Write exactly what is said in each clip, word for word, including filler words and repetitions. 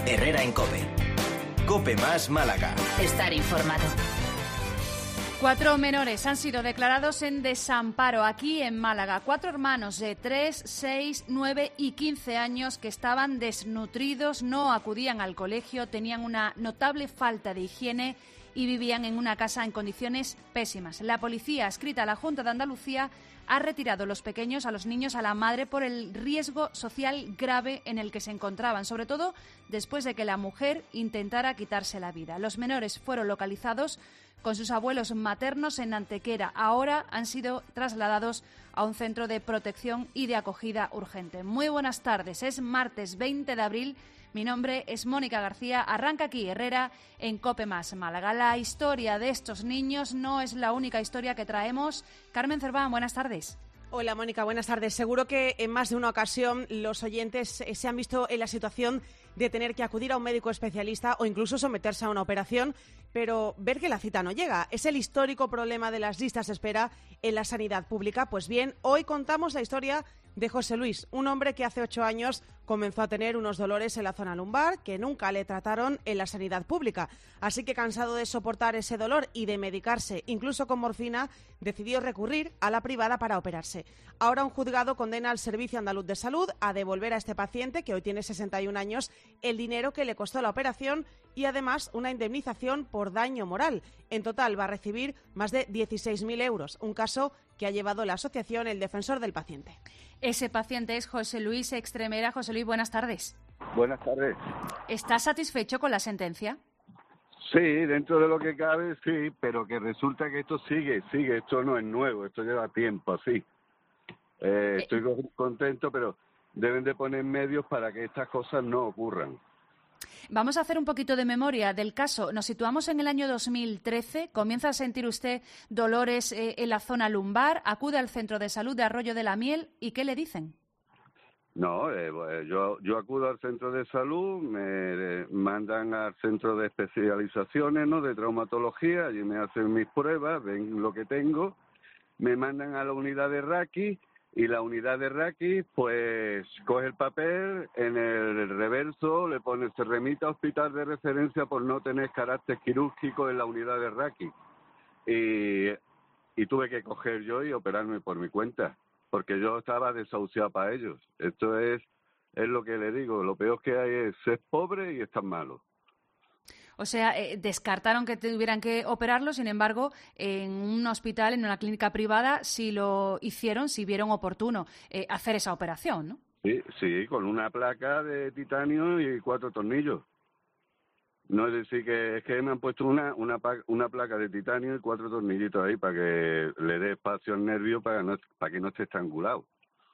Herrera en COPE. COPE más Málaga. Estar informado. Cuatro menores han sido declarados en desamparo aquí en Málaga. Cuatro hermanos de tres, seis, nueve y quince años que estaban desnutridos, no acudían al colegio, tenían una notable falta de higiene y vivían en una casa en condiciones pésimas. La policía, adscrita a la Junta de Andalucía, ha retirado los pequeños a los niños a la madre por el riesgo social grave en el que se encontraban, sobre todo después de que la mujer intentara quitarse la vida. Los menores fueron localizados con sus abuelos maternos en Antequera. Ahora han sido trasladados a un centro de protección y de acogida urgente. Muy buenas tardes, es martes veinte de abril. Mi nombre es Mónica García. Arranca aquí Herrera en COPE más Málaga. La historia de estos niños no es la única historia que traemos. Carmen Cerván, buenas tardes. Hola Mónica, buenas tardes. Seguro que en más de una ocasión los oyentes se han visto en la situación de tener que acudir a un médico especialista o incluso someterse a una operación, pero ver que la cita no llega. Es el histórico problema de las listas de espera en la sanidad pública. Pues bien, hoy contamos la historia de José Luis, un hombre que hace ocho años comenzó a tener unos dolores en la zona lumbar que nunca le trataron en la sanidad pública. Así que, cansado de soportar ese dolor y de medicarse, incluso con morfina, decidió recurrir a la privada para operarse. Ahora un juzgado condena al Servicio Andaluz de Salud a devolver a este paciente, que hoy tiene sesenta y un años, el dinero que le costó la operación y además una indemnización por daño moral. En total va a recibir más de dieciséis mil euros, un caso que ha llevado la asociación El Defensor del Paciente. Ese paciente es José Luis Extremera. José Luis, buenas tardes. Buenas tardes. ¿Estás satisfecho con la sentencia? Sí, dentro de lo que cabe, sí, pero que resulta que esto sigue, sigue, esto no es nuevo, esto lleva tiempo así. Eh, estoy contento, pero deben de poner medios para que estas cosas no ocurran. Vamos a hacer un poquito de memoria del caso. Nos situamos en el año dos mil trece. Comienza a sentir usted dolores eh, en la zona lumbar. Acude al centro de salud de Arroyo de la Miel. ¿Y qué le dicen? No, eh, yo, yo acudo al centro de salud, me mandan al centro de especializaciones, ¿no?, de traumatología. Allí me hacen mis pruebas, ven lo que tengo. Me mandan a la unidad de Raki. Y la unidad de Raki, pues, coge el papel, en el reverso le pone, se remite a hospital de referencia por no tener carácter quirúrgico en la unidad de Raki. Y, y tuve que coger yo y operarme por mi cuenta, porque yo estaba desahuciado para ellos. Esto es, es lo que le digo, lo peor que hay es ser pobre y estar malo. O sea, eh, descartaron que tuvieran que operarlo, sin embargo, en un hospital, en una clínica privada, sí lo hicieron, sí vieron oportuno eh, hacer esa operación, ¿no? Sí, sí, con una placa de titanio y cuatro tornillos. No es decir que es que me han puesto una, una, una placa de titanio y cuatro tornillitos ahí para que le dé espacio al nervio para, no, para que no esté estrangulado.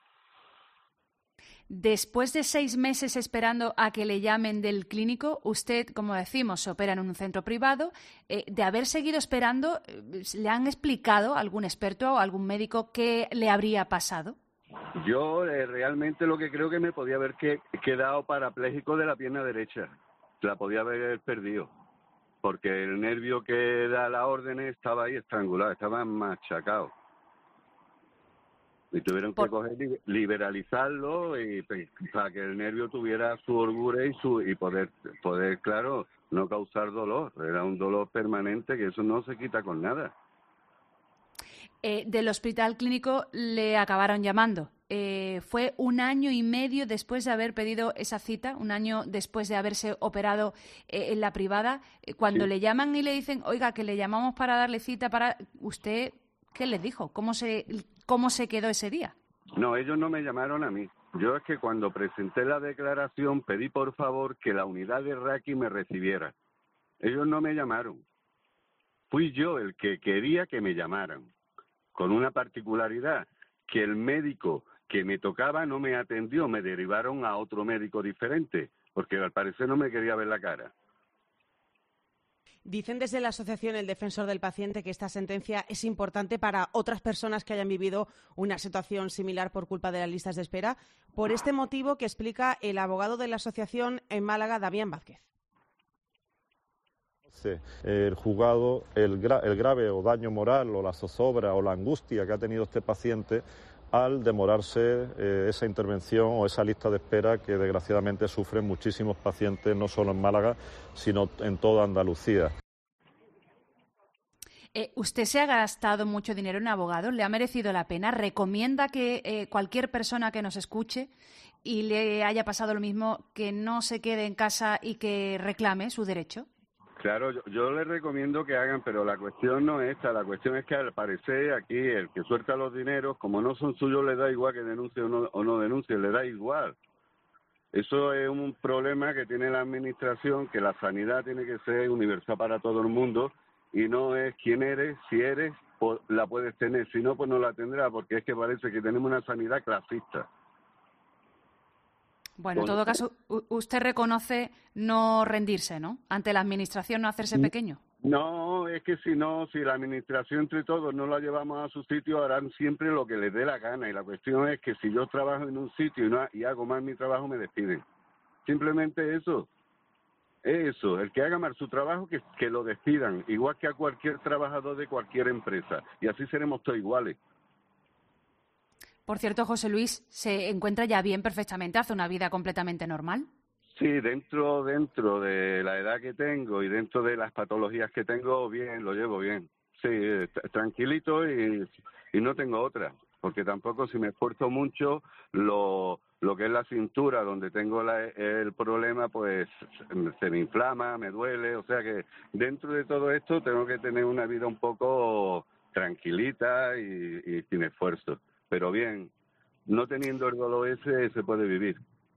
Después de seis meses esperando a que le llamen del clínico, usted, como decimos, se opera en un centro privado. Eh, de haber seguido esperando, ¿le han explicado algún experto o algún médico qué le habría pasado? Yo eh, realmente lo que creo que me podía haber que, quedado parapléjico de la pierna derecha. La podía haber perdido. Porque el nervio que da las órdenes estaba ahí estrangulado, estaba machacado. Y tuvieron que Por... coger, liberalizarlo y para que el nervio tuviera su holgura y su y poder, poder, claro, no causar dolor. Era un dolor permanente que eso no se quita con nada. Eh, del hospital clínico le acabaron llamando. Eh, fue un año y medio después de haber pedido esa cita, un año después de haberse operado eh, en la privada. Eh, cuando sí. le llaman y le dicen, oiga, que le llamamos para darle cita para... ¿Usted qué les dijo? ¿Cómo se... ¿Cómo se quedó ese día? No, ellos no me llamaron a mí. Yo es que cuando presenté la declaración pedí por favor que la unidad de Raki me recibiera. Ellos no me llamaron. Fui yo el que quería que me llamaran. Con una particularidad, que el médico que me tocaba no me atendió, me derivaron a otro médico diferente, porque al parecer no me quería ver la cara. Dicen desde la asociación El Defensor del Paciente que esta sentencia es importante para otras personas que hayan vivido una situación similar por culpa de las listas de espera. Por este motivo que explica el abogado de la asociación en Málaga, Damián Vázquez. El juzgado, el, gra el grave o daño moral o la zozobra o la angustia que ha tenido este paciente al demorarse eh, esa intervención o esa lista de espera que desgraciadamente sufren muchísimos pacientes, no solo en Málaga, sino en toda Andalucía. Eh, ¿Usted se ha gastado mucho dinero en abogados? ¿Le ha merecido la pena? ¿Recomienda que eh, cualquier persona que nos escuche y le haya pasado lo mismo, que no se quede en casa y que reclame su derecho? Claro, yo, yo les recomiendo que hagan, pero la cuestión no es esta, la cuestión es que al parecer aquí el que suelta los dineros, como no son suyos, le da igual que denuncie o no, o no denuncie, le da igual. Eso es un problema que tiene la administración, que la sanidad tiene que ser universal para todo el mundo, y no es quién eres, si eres, pues la puedes tener, si no, pues no la tendrá, porque es que parece que tenemos una sanidad clasista. Bueno, en todo caso, usted reconoce no rendirse, ¿no? Ante la administración, no hacerse pequeño. No, es que si no, si la administración entre todos no la llevamos a su sitio, harán siempre lo que les dé la gana, y la cuestión es que si yo trabajo en un sitio y, no, y hago mal mi trabajo, me despiden. Simplemente eso. Eso, el que haga mal su trabajo, que, que lo despidan, igual que a cualquier trabajador de cualquier empresa, y así seremos todos iguales. Por cierto, José Luis, ¿se encuentra ya bien perfectamente? ¿Hace una vida completamente normal? Sí, dentro dentro de la edad que tengo y dentro de las patologías que tengo, bien, lo llevo bien. Sí, tranquilito y, y no tengo otra, porque tampoco si me esfuerzo mucho, lo... Lo que es la cintura, donde tengo la, el problema, pues se me inflama, me duele, o sea que dentro de todo esto tengo que tener una vida un poco tranquilita y, y sin esfuerzo. Pero bien, no teniendo el dolor ese se puede vivir.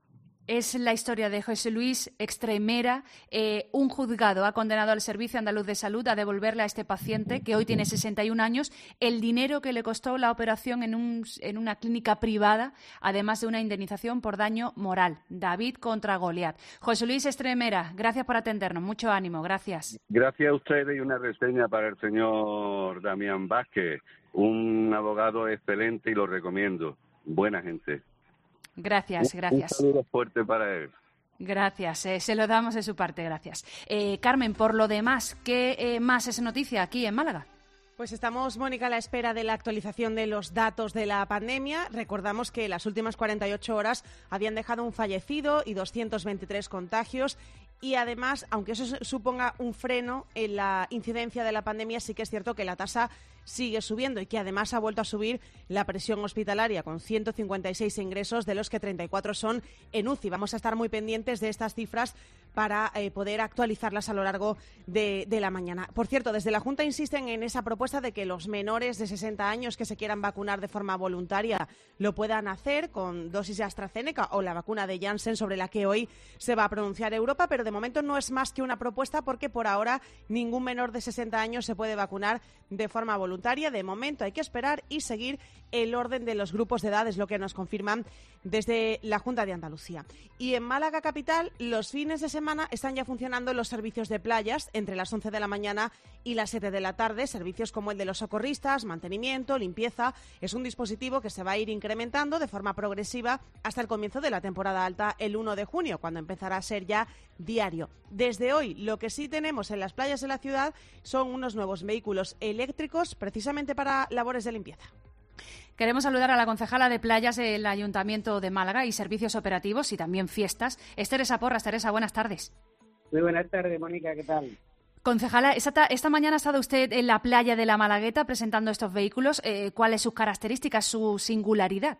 Es la historia de José Luis Extremera. Eh, un juzgado ha condenado al Servicio Andaluz de Salud a devolverle a este paciente, que hoy tiene sesenta y un años, el dinero que le costó la operación en, un, en una clínica privada, además de una indemnización por daño moral. David contra Goliat. José Luis Extremera, gracias por atendernos. Mucho ánimo. Gracias. Gracias a ustedes, y una reseña para el señor Damián Vázquez, un abogado excelente y lo recomiendo. Buena gente. Gracias, gracias. Un saludo fuerte para él. Gracias, eh, se lo damos de su parte, gracias. Eh, Carmen, por lo demás, ¿qué eh, más es noticia aquí en Málaga? Pues estamos, Mónica, a la espera de la actualización de los datos de la pandemia. Recordamos que las últimas cuarenta y ocho horas habían dejado un fallecido y doscientos veintitrés contagios. Y además, aunque eso suponga un freno en la incidencia de la pandemia, sí que es cierto que la tasa sigue subiendo y que además ha vuelto a subir la presión hospitalaria, con ciento cincuenta y seis ingresos, de los que treinta y cuatro son en U C I. Vamos a estar muy pendientes de estas cifras para eh, poder actualizarlas a lo largo de, de la mañana. Por cierto, desde la Junta insisten en esa propuesta de que los menores de sesenta años que se quieran vacunar de forma voluntaria lo puedan hacer con dosis de AstraZeneca o la vacuna de Janssen, sobre la que hoy se va a pronunciar Europa, pero de momento no es más que una propuesta, porque por ahora ningún menor de sesenta años se puede vacunar de forma voluntaria. De momento hay que esperar y seguir el orden de los grupos de edad, es lo que nos confirman desde la Junta de Andalucía. Y en Málaga capital, los fines de semana están ya funcionando los servicios de playas entre las once de la mañana y las siete de la tarde, servicios como el de los socorristas, mantenimiento, limpieza. Es un dispositivo que se va a ir incrementando de forma progresiva hasta el comienzo de la temporada alta el uno de junio, cuando empezará a ser ya diario. Desde hoy, lo que sí tenemos en las playas de la ciudad son unos nuevos vehículos eléctricos, precisamente para labores de limpieza. Queremos saludar a la concejala de playas del Ayuntamiento de Málaga y servicios operativos y también fiestas, Teresa Porras. Teresa, buenas tardes. Muy buenas tardes, Mónica, ¿qué tal? Concejala, esta, esta mañana ha estado usted en la playa de la Malagueta presentando estos vehículos. Eh, ¿Cuáles sus características, su singularidad?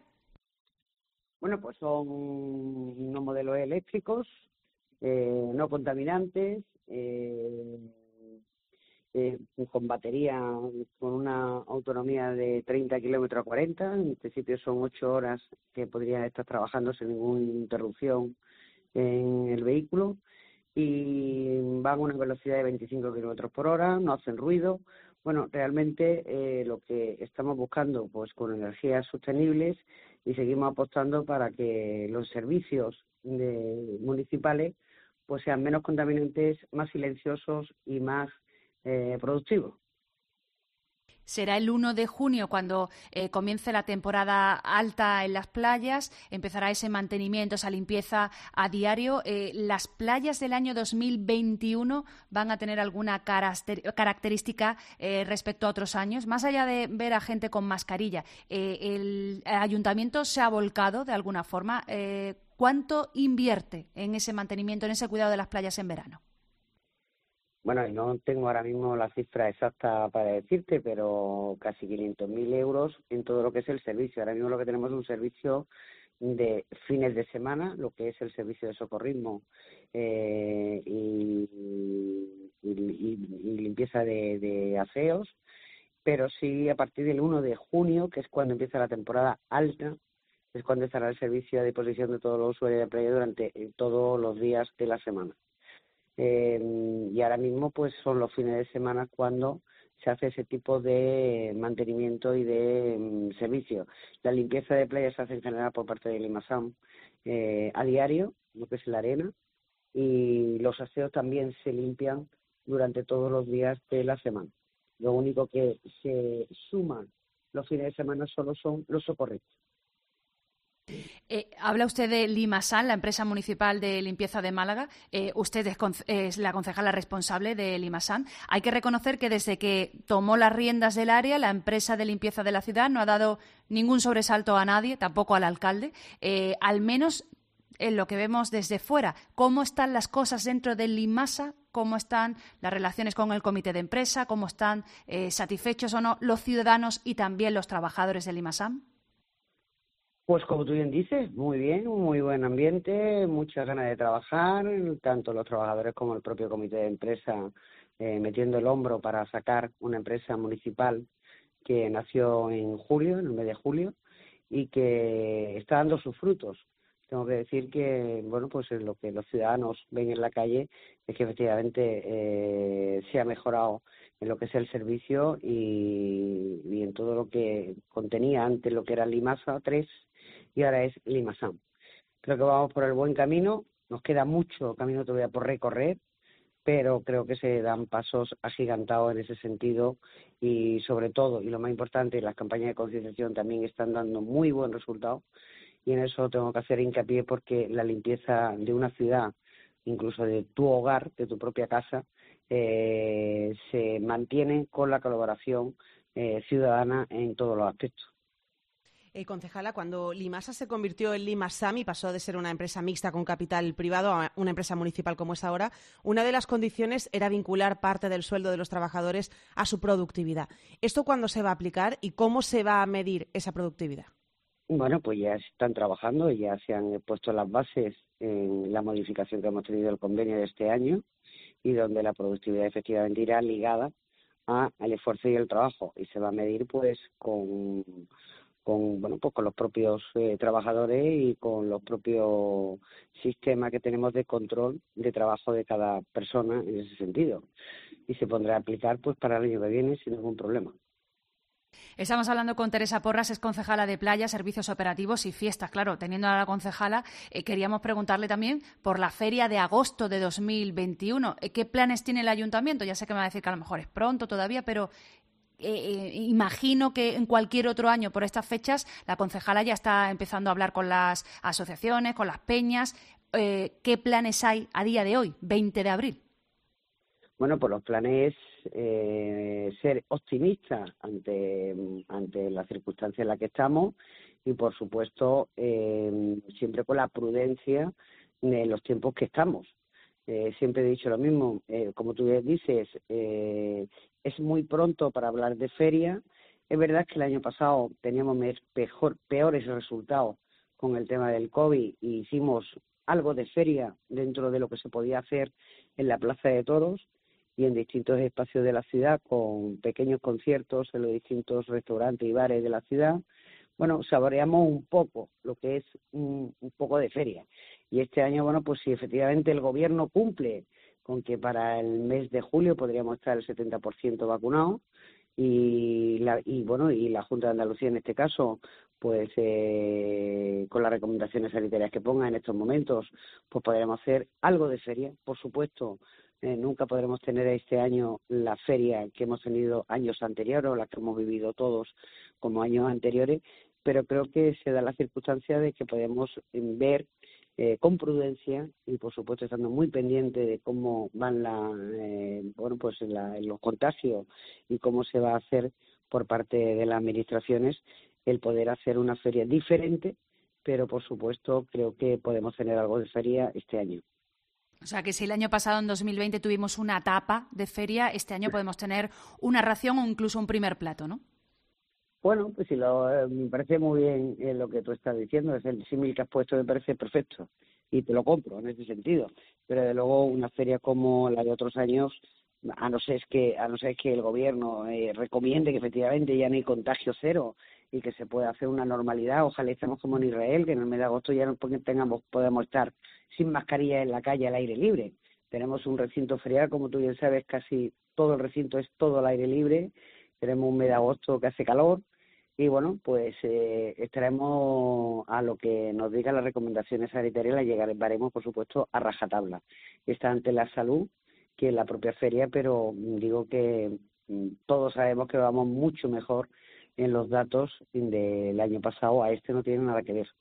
Bueno, pues son unos modelos eléctricos, eh, no contaminantes, eh, eh, con batería, con una autonomía de treinta kilómetros a cuarenta. En principio son ocho horas que podría estar trabajando sin ninguna interrupción en el vehículo, y van a una velocidad de veinticinco kilómetros por hora, no hacen ruido. Bueno, realmente eh, lo que estamos buscando, pues con energías sostenibles, y seguimos apostando para que los servicios de, municipales pues sean menos contaminantes, más silenciosos y más eh, productivos. será el uno de junio cuando eh, comience la temporada alta en las playas, empezará ese mantenimiento, esa limpieza a diario. Eh, ¿Las playas del año dos mil veintiuno van a tener alguna característica eh, respecto a otros años? Más allá de ver a gente con mascarilla, eh, el ayuntamiento se ha volcado de alguna forma. Eh, ¿Cuánto invierte en ese mantenimiento, en ese cuidado de las playas en verano? Bueno, no tengo ahora mismo la cifra exacta para decirte, pero casi quinientos mil euros en todo lo que es el servicio. Ahora mismo lo que tenemos es un servicio de fines de semana, lo que es el servicio de socorrismo eh, y, y, y, y limpieza de, de aseos, pero sí a partir del uno de junio, que es cuando empieza la temporada alta, es cuando estará el servicio a disposición de todos los usuarios de playa durante todos los días de la semana. Eh, y ahora mismo pues son los fines de semana cuando se hace ese tipo de mantenimiento y de um, servicio. La limpieza de playas se hace en general por parte de Limasan eh, a diario, lo que es la arena, y los aseos también se limpian durante todos los días de la semana. Lo único que se suman los fines de semana solo son los socorristas. Eh, habla usted de Limasan, la empresa municipal de limpieza de Málaga. Eh, usted es, es la concejala responsable de Limasan. Hay que reconocer que desde que tomó las riendas del área, la empresa de limpieza de la ciudad no ha dado ningún sobresalto a nadie, tampoco al alcalde, eh, al menos en lo que vemos desde fuera. ¿Cómo están las cosas dentro de Limasa? ¿Cómo están las relaciones con el comité de empresa? ¿Cómo están eh, satisfechos o no los ciudadanos y también los trabajadores de Limasan? Pues como tú bien dices, muy bien, un muy buen ambiente, muchas ganas de trabajar, tanto los trabajadores como el propio comité de empresa eh, metiendo el hombro para sacar una empresa municipal que nació en julio, en el mes de julio, y que está dando sus frutos. Tengo que decir que, bueno, pues lo que los ciudadanos ven en la calle es que efectivamente eh, se ha mejorado en lo que es el servicio y, y en todo lo que contenía antes lo que era Limasa tres y ahora es Limasan. Creo que vamos por el buen camino, nos queda mucho camino todavía por recorrer, pero creo que se dan pasos agigantados en ese sentido y sobre todo, y lo más importante, las campañas de concienciación también están dando muy buen resultado y en eso tengo que hacer hincapié porque la limpieza de una ciudad, incluso de tu hogar, de tu propia casa, eh, se mantiene con la colaboración eh, ciudadana en todos los aspectos. Eh, concejala, cuando Limasa se convirtió en Limasan y pasó de ser una empresa mixta con capital privado a una empresa municipal como es ahora, una de las condiciones era vincular parte del sueldo de los trabajadores a su productividad. ¿Esto cuándo se va a aplicar y cómo se va a medir esa productividad? Bueno, pues ya están trabajando, ya se han puesto las bases en la modificación que hemos tenido del convenio de este año y donde la productividad efectivamente irá ligada a, al esfuerzo y el trabajo y se va a medir pues con... con bueno pues con los propios eh, trabajadores y con los propios sistemas que tenemos de control de trabajo de cada persona en ese sentido y se pondrá a aplicar pues para el año que viene sin ningún problema. Estamos hablando con Teresa Porras, es concejala de Playa, Servicios Operativos y Fiestas. Claro, teniendo a la concejala, eh, queríamos preguntarle también por la feria de agosto de dos mil veintiuno. Eh, ¿Qué planes tiene el ayuntamiento? Ya sé que me va a decir que a lo mejor es pronto todavía, pero Eh, imagino que en cualquier otro año por estas fechas la concejala ya está empezando a hablar con las asociaciones, con las peñas. Eh, ¿Qué planes hay a día de hoy, veinte de abril? Bueno, pues los planes es eh, ser optimistas ante, ante las circunstancias en las que estamos y, por supuesto, eh, siempre con la prudencia de los tiempos que estamos. Eh, siempre he dicho lo mismo, eh, como tú dices, eh, es muy pronto para hablar de feria. Es verdad que el año pasado teníamos mejor, peores resultados con el tema del COVID y hicimos algo de feria dentro de lo que se podía hacer en la Plaza de Toros y en distintos espacios de la ciudad con pequeños conciertos en los distintos restaurantes y bares de la ciudad. Bueno, saboreamos un poco lo que es un, un poco de feria. Y este año, bueno, pues si efectivamente el Gobierno cumple con que para el mes de julio podríamos estar el setenta por ciento vacunados y, la, y bueno, y la Junta de Andalucía en este caso, pues eh, con las recomendaciones sanitarias que ponga en estos momentos, pues podríamos hacer algo de feria, por supuesto, Eh, nunca podremos tener este año la feria que hemos tenido años anteriores o la que hemos vivido todos como años anteriores, pero creo que se da la circunstancia de que podemos ver eh, con prudencia y, por supuesto, estando muy pendiente de cómo van la, eh, bueno, pues la, los contagios y cómo se va a hacer por parte de las administraciones, el poder hacer una feria diferente, pero, por supuesto, creo que podemos tener algo de feria este año. O sea que si el año pasado, en dos mil veinte, tuvimos una etapa de feria, este año podemos tener una ración o incluso un primer plato, ¿no? Bueno, pues sí, lo, eh, me parece muy bien eh, lo que tú estás diciendo, es el símil que has puesto, me parece perfecto y te lo compro en ese sentido. Pero de luego una feria como la de otros años, a no ser que a no ser que el gobierno eh, recomiende que efectivamente ya no hay contagio cero y que se pueda hacer una normalidad, ojalá estemos como en Israel, que en el mes de agosto ya no tengamos podemos estar sin mascarilla en la calle al aire libre. Tenemos un recinto ferial, como tú bien sabes, casi todo el recinto es todo al aire libre. Tenemos un mes de agosto que hace calor y, bueno, pues eh, estaremos a lo que nos digan las recomendaciones sanitarias, las llegaremos, por supuesto, a rajatabla. Está ante la salud que en la propia feria, pero digo que todos sabemos que vamos mucho mejor en los datos del año pasado. A este no tiene nada que ver.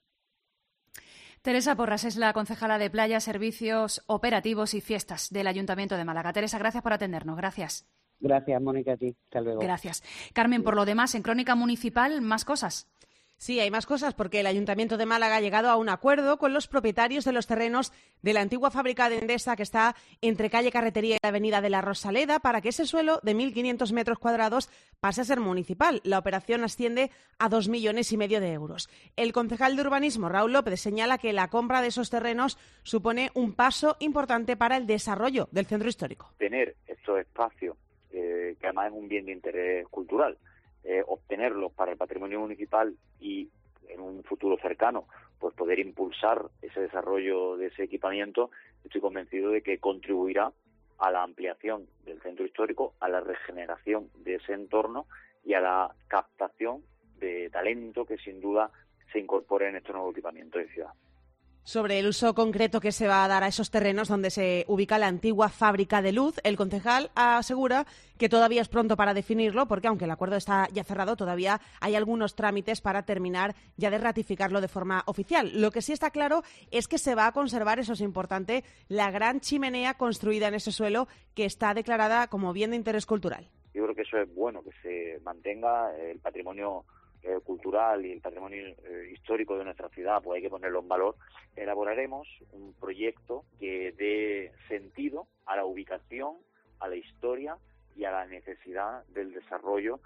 Teresa Porras es la concejala de Playa, Servicios Operativos y Fiestas del Ayuntamiento de Málaga. Teresa, gracias por atendernos. Gracias. Gracias, Mónica, a ti. Hasta luego. Gracias. Carmen, por lo demás, en Crónica Municipal, más cosas. Sí, hay más cosas porque el Ayuntamiento de Málaga ha llegado a un acuerdo con los propietarios de los terrenos de la antigua fábrica de Endesa que está entre calle Carretería y la avenida de la Rosaleda para que ese suelo de mil quinientos metros cuadrados pase a ser municipal. La operación asciende a dos millones y medio de euros. El concejal de urbanismo, Raúl López, señala que la compra de esos terrenos supone un paso importante para el desarrollo del centro histórico. Tener estos espacios, eh, que además es un bien de interés cultural, Eh, obtenerlos para el patrimonio municipal y en un futuro cercano pues poder impulsar ese desarrollo de ese equipamiento, estoy convencido de que contribuirá a la ampliación del centro histórico, a la regeneración de ese entorno y a la captación de talento que sin duda se incorpore en estos nuevos equipamientos de ciudad. Sobre el uso concreto que se va a dar a esos terrenos donde se ubica la antigua fábrica de luz, el concejal asegura que todavía es pronto para definirlo porque, aunque el acuerdo está ya cerrado, todavía hay algunos trámites para terminar ya de ratificarlo de forma oficial. Lo que sí está claro es que se va a conservar, eso es importante, la gran chimenea construida en ese suelo que está declarada como bien de interés cultural. Yo creo que eso es bueno, que se mantenga el patrimonio eh, cultural y el patrimonio eh, histórico de nuestra ciudad, pues hay que ponerlo en valor. Elaboraremos un proyecto que dé sentido a la ubicación, a la historia y a la necesidad del desarrollo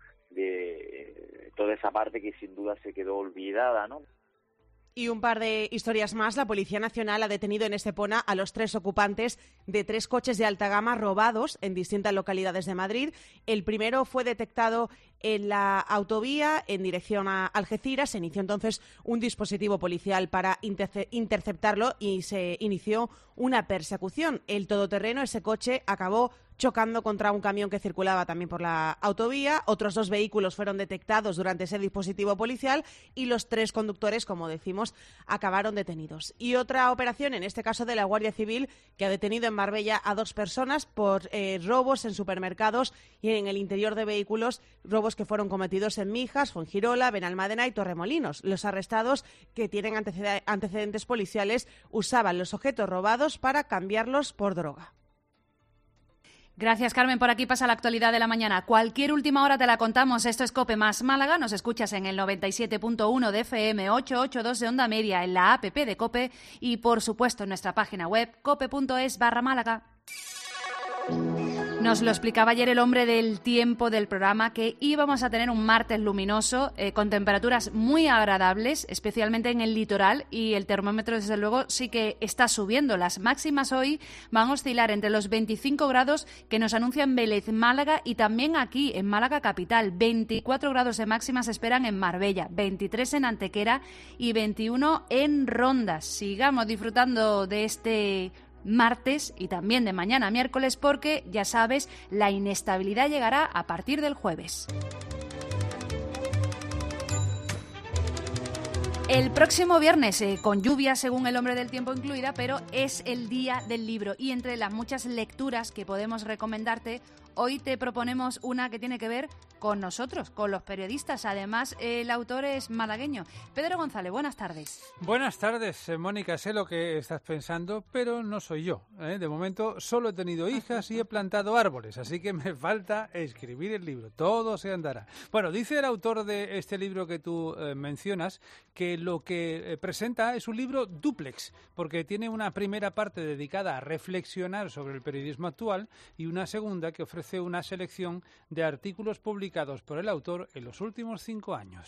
de toda esa parte que sin duda se quedó olvidada, ¿no? Y un par de historias más. La Policía Nacional ha detenido en Estepona a los tres ocupantes de tres coches de alta gama robados en distintas localidades de Madrid. El primero fue detectado en la autovía en dirección a Algeciras. Se inició entonces un dispositivo policial para interce- interceptarlo y se inició una persecución. El todoterreno, ese coche, acabó chocando contra un camión que circulaba también por la autovía. Otros dos vehículos fueron detectados durante ese dispositivo policial y los tres conductores, como decimos, acabaron detenidos. Y otra operación, en este caso de la Guardia Civil, que ha detenido en Marbella a dos personas por eh, robos en supermercados y en el interior de vehículos, robos que fueron cometidos en Mijas, Fuengirola, Benalmádena y Torremolinos. Los arrestados, que tienen anteced- antecedentes policiales, usaban los objetos robados para cambiarlos por droga. Gracias, Carmen. Por aquí pasa la actualidad de la mañana. Cualquier última hora te la contamos. Esto es COPE más Málaga. Nos escuchas en el noventa y siete punto uno de F M, ochocientos ochenta y dos de Onda Media, en la app de COPE y, por supuesto, en nuestra página web cope punto es barra Málaga. Nos lo explicaba ayer el hombre del tiempo del programa, que íbamos a tener un martes luminoso, eh, con temperaturas muy agradables, especialmente en el litoral, y el termómetro, desde luego, sí que está subiendo. Las máximas hoy van a oscilar entre los veinticinco grados que nos anuncian Vélez, Málaga, y también aquí, en Málaga capital. veinticuatro grados de máximas se esperan en Marbella, veintitrés en Antequera y veintiuno en Rondas. Sigamos disfrutando de este martes y también de mañana miércoles, porque, ya sabes, la inestabilidad llegará a partir del jueves. El próximo viernes, eh, con lluvia según el hombre del tiempo incluida, pero es el día del libro y entre las muchas lecturas que podemos recomendarte, hoy te proponemos una que tiene que ver con nosotros, con los periodistas. Además, el autor es malagueño. Pedro González, buenas tardes. Buenas tardes, eh, Mónica. Sé lo que estás pensando, pero no soy yo. ¿eh? De momento solo he tenido hijas y he plantado árboles, así que me falta escribir el libro. Todo se andará. Bueno, dice el autor de este libro que tú eh, mencionas que lo que eh, presenta es un libro dúplex, porque tiene una primera parte dedicada a reflexionar sobre el periodismo actual y una segunda que ofrece una selección de artículos publicados por el autor en los últimos cinco años.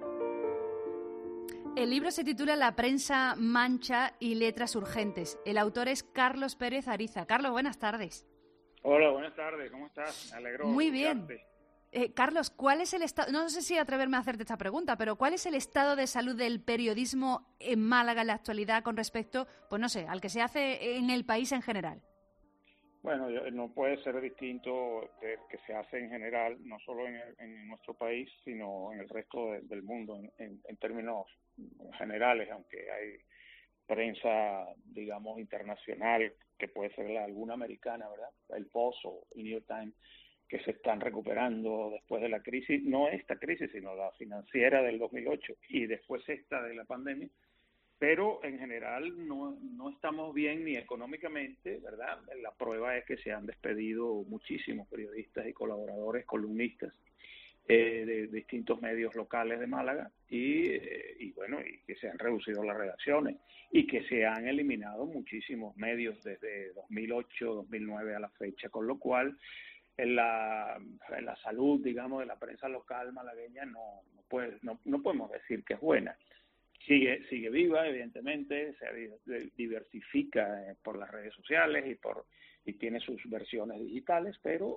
El libro se titula La prensa mancha y letras urgentes. El autor es Carlos Pérez Ariza. Carlos, buenas tardes. Hola, buenas tardes. ¿Cómo estás? Me alegro. Muy bien. Eh, Carlos, ¿cuál es el estado? No sé si atreverme a hacerte esta pregunta, pero ¿cuál es el estado de salud del periodismo en Málaga en la actualidad con respecto, pues no sé, al que se hace en el país en general? Bueno, no puede ser distinto del que se hace en general, no solo en, el, en nuestro país, sino en el resto de, del mundo, en, en, en términos generales, aunque hay prensa, digamos, internacional, que puede ser la, alguna americana, ¿verdad? El Post o el New York Times, que se están recuperando después de la crisis, no esta crisis, sino la financiera del dos mil ocho y después esta de la pandemia. Pero en general no, no estamos bien ni económicamente, ¿verdad? La prueba es que se han despedido muchísimos periodistas y colaboradores, columnistas eh, de, de distintos medios locales de Málaga y, eh, y bueno, y que se han reducido las redacciones y que se han eliminado muchísimos medios desde dos mil ocho, dos mil nueve a la fecha, con lo cual en la, en la salud, digamos, de la prensa local malagueña no, no, puede, no, no podemos decir que es buena. Sigue sigue viva, evidentemente, se diversifica eh, por las redes sociales y por y tiene sus versiones digitales, pero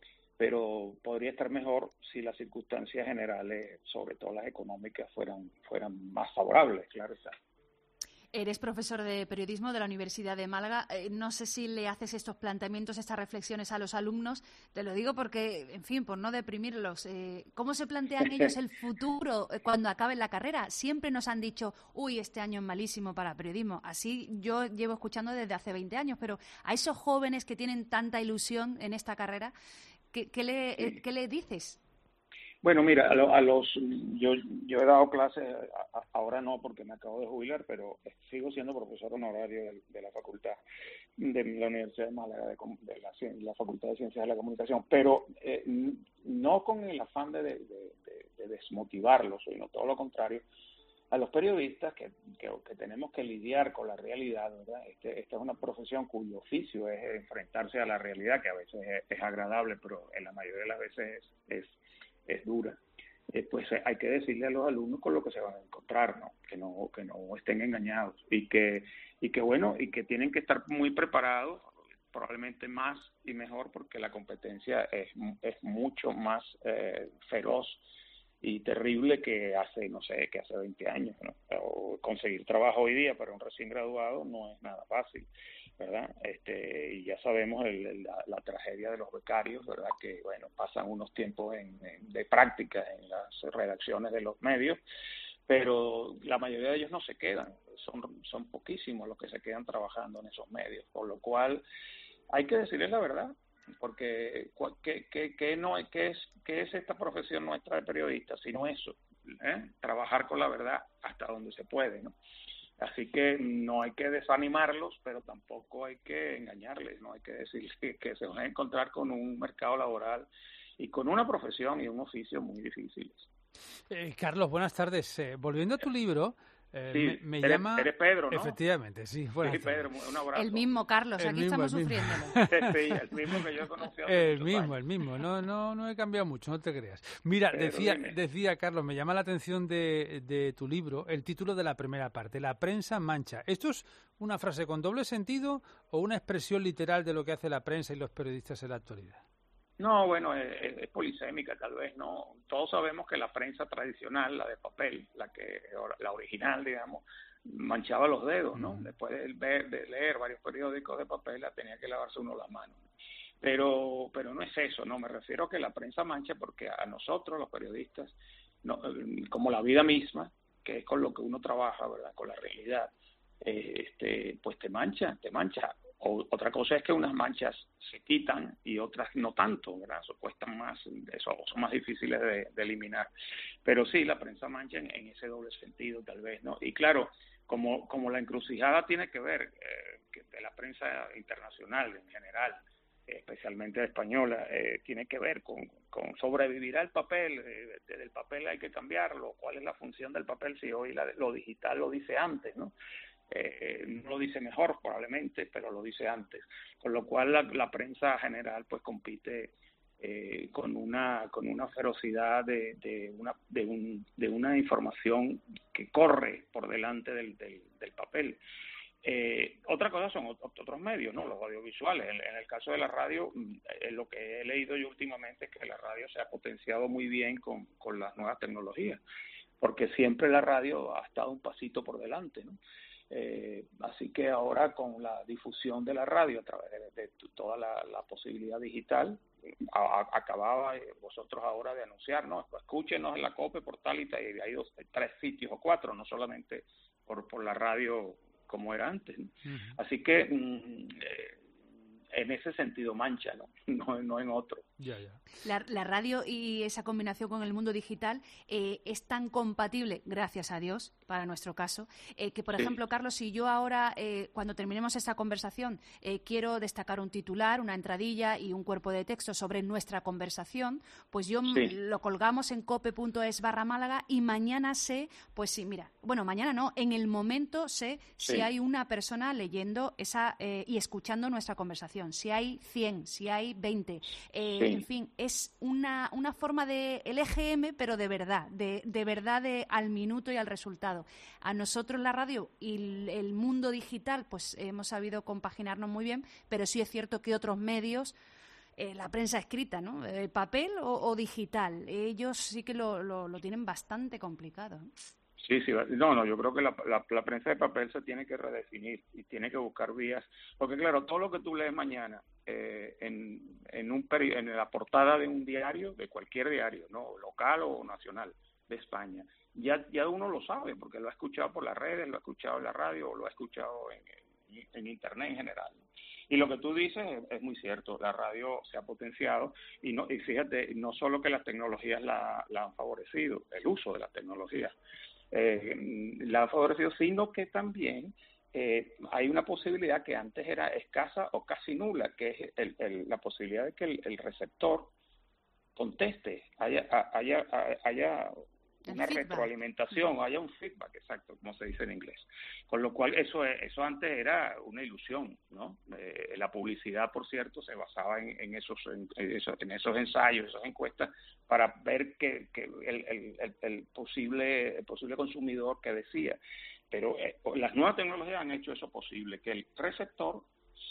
pero podría estar mejor si las circunstancias generales, sobre todo las económicas, fueran fueran más favorables, claro está. Eres profesor de periodismo de la Universidad de Málaga. Eh, no sé si le haces estos planteamientos, estas reflexiones a los alumnos. Te lo digo porque, en fin, por no deprimirlos. Eh, ¿Cómo se plantean ellos el futuro cuando acaben la carrera? Siempre nos han dicho, uy, este año es malísimo para periodismo. Así yo llevo escuchando desde hace veinte años. Pero a esos jóvenes que tienen tanta ilusión en esta carrera, ¿qué, qué, le, eh, ¿qué le dices? Bueno, mira, a, lo, a los yo yo he dado clases, a, a, ahora no porque me acabo de jubilar, pero sigo siendo profesor honorario de, de la facultad de la Universidad de Málaga, de, de la, la Facultad de Ciencias de la Comunicación, pero eh, no con el afán de, de, de, de desmotivarlos, sino todo lo contrario, a los periodistas que, que, que tenemos que lidiar con la realidad, ¿verdad? Este, esta es una profesión cuyo oficio es enfrentarse a la realidad, que a veces es, es agradable, pero en la mayoría de las veces es, es es dura, eh, pues eh, hay que decirle a los alumnos con lo que se van a encontrar, ¿no? Que no que no estén engañados y que y que bueno y que tienen que estar muy preparados, probablemente más y mejor porque la competencia es es mucho más eh, feroz y terrible que hace no sé que hace veinte años, ¿no? O conseguir trabajo hoy día para un recién graduado no es nada fácil, ¿verdad? Este, y ya sabemos el, el, la, la tragedia de los becarios, ¿verdad? Que, bueno, pasan unos tiempos en, en, de práctica en las redacciones de los medios, pero la mayoría de ellos no se quedan, son, son poquísimos los que se quedan trabajando en esos medios, por lo cual hay que decirles la verdad, porque ¿qué, qué, qué, no, qué, es, qué es esta profesión nuestra de periodista? Sino eso, ¿eh? Trabajar con la verdad hasta donde se puede, ¿no? Así que no hay que desanimarlos, pero tampoco hay que engañarles, no hay que decirles que, que se van a encontrar con un mercado laboral y con una profesión y un oficio muy difíciles. Eh, Carlos, buenas tardes. Eh, volviendo a tu libro, eh, sí, me, me eres, llama... Eres Pedro, ¿no? Efectivamente, sí. Sí, Pedro, un abrazo. El mismo, Carlos, el aquí mismo, estamos sufriéndolo. Sí, el mismo que yo conocí. El mismo, años. el mismo. No, no, no he cambiado mucho, no te creas. Mira, Pedro, decía, dime. decía Carlos, me llama la atención de, de tu libro el título de la primera parte, La prensa mancha. ¿Esto es una frase con doble sentido o una expresión literal de lo que hace la prensa y los periodistas en la actualidad? No, bueno, es, es polisémica tal vez, ¿no? Todos sabemos que la prensa tradicional, la de papel, la que la original, digamos, manchaba los dedos, ¿no? Mm. Después de, ver, de leer varios periódicos de papel, tenía que lavarse uno las manos. Pero pero no es eso, no, me refiero a que la prensa mancha porque a nosotros, los periodistas, no, como la vida misma, que es con lo que uno trabaja, ¿verdad? Con la realidad, eh, este, pues te mancha, te mancha. O, otra cosa es que unas manchas se quitan y otras no tanto, ¿verdad? Eso cuestan más, eso son más difíciles de, de eliminar. Pero sí, la prensa mancha en, en ese doble sentido, tal vez, ¿no? Y claro, como, como la encrucijada tiene que ver, eh, que de la prensa internacional en general, especialmente española, eh, tiene que ver con, con sobrevivirá el papel, eh, del papel hay que cambiarlo, cuál es la función del papel si hoy la, lo digital lo dice antes, ¿no? Eh, no lo dice mejor probablemente, pero lo dice antes, con lo cual la, la prensa general pues compite eh, con una con una ferocidad de, de una de, un, de una información que corre por delante del, del, del papel. Eh, otra cosa son otros medios, ¿no? Los audiovisuales. En, en el caso de la radio, eh, lo que he leído yo últimamente es que la radio se ha potenciado muy bien con, con las nuevas tecnologías, porque siempre la radio ha estado un pasito por delante, ¿no? Eh, así que ahora con la difusión de la radio a través de, de toda la, la posibilidad digital, a, a, acababa vosotros ahora de anunciar, ¿no? Escúchenos en la COPE por tal y tal, y hay dos, tres sitios o cuatro, no solamente por, por la radio como era antes, ¿no? Uh-huh. Así que mm, eh, en ese sentido mancha, ¿no? No, no en otro. Ya, ya. La, la radio y esa combinación con el mundo digital eh, es tan compatible, gracias a Dios, para nuestro caso, eh, que, por sí. ejemplo, Carlos, si yo ahora, eh, cuando terminemos esta conversación, eh, quiero destacar un titular, una entradilla y un cuerpo de texto sobre nuestra conversación, pues yo sí. lo colgamos en cope.es barra Málaga y mañana sé, pues sí, mira, bueno, mañana no, en el momento sé sí. si hay una persona leyendo esa eh, y escuchando nuestra conversación, si hay cien, si hay veinte, eh, sí. en fin, es una, una forma de el E G M, pero de verdad, de, de verdad de al minuto y al resultado. A nosotros la radio y el, el mundo digital, pues hemos sabido compaginarnos muy bien, pero sí es cierto que otros medios, eh, la prensa escrita, ¿no? Eh, papel o, o digital, ellos sí que lo, lo, lo tienen bastante complicado. Sí, sí, no, no, yo creo que la, la, la prensa de papel se tiene que redefinir y tiene que buscar vías, porque claro, todo lo que tú lees mañana eh, en, en, un peri- en la portada de un diario, de cualquier diario, no local o nacional de España, ya ya uno lo sabe, porque lo ha escuchado por las redes, lo ha escuchado en la radio o lo ha escuchado en, en, en internet en general. Y lo que tú dices es, es muy cierto, la radio se ha potenciado y no y fíjate, no solo que las tecnologías la, la han favorecido, el uso de las tecnologías, Eh, la ha favorecido, sino que también eh, hay una posibilidad que antes era escasa o casi nula, que es el, el, la posibilidad de que el, el receptor conteste, haya, haya, haya una retroalimentación, haya un feedback, exacto, como se dice en inglés. Con lo cual, eso eso antes era una ilusión, ¿no? Eh, la publicidad, por cierto, se basaba en, en, esos, en, esos, en esos ensayos, esas encuestas, para ver que, que el, el, el, el, posible, el posible consumidor que decía. Pero eh, las nuevas tecnologías han hecho eso posible, que el receptor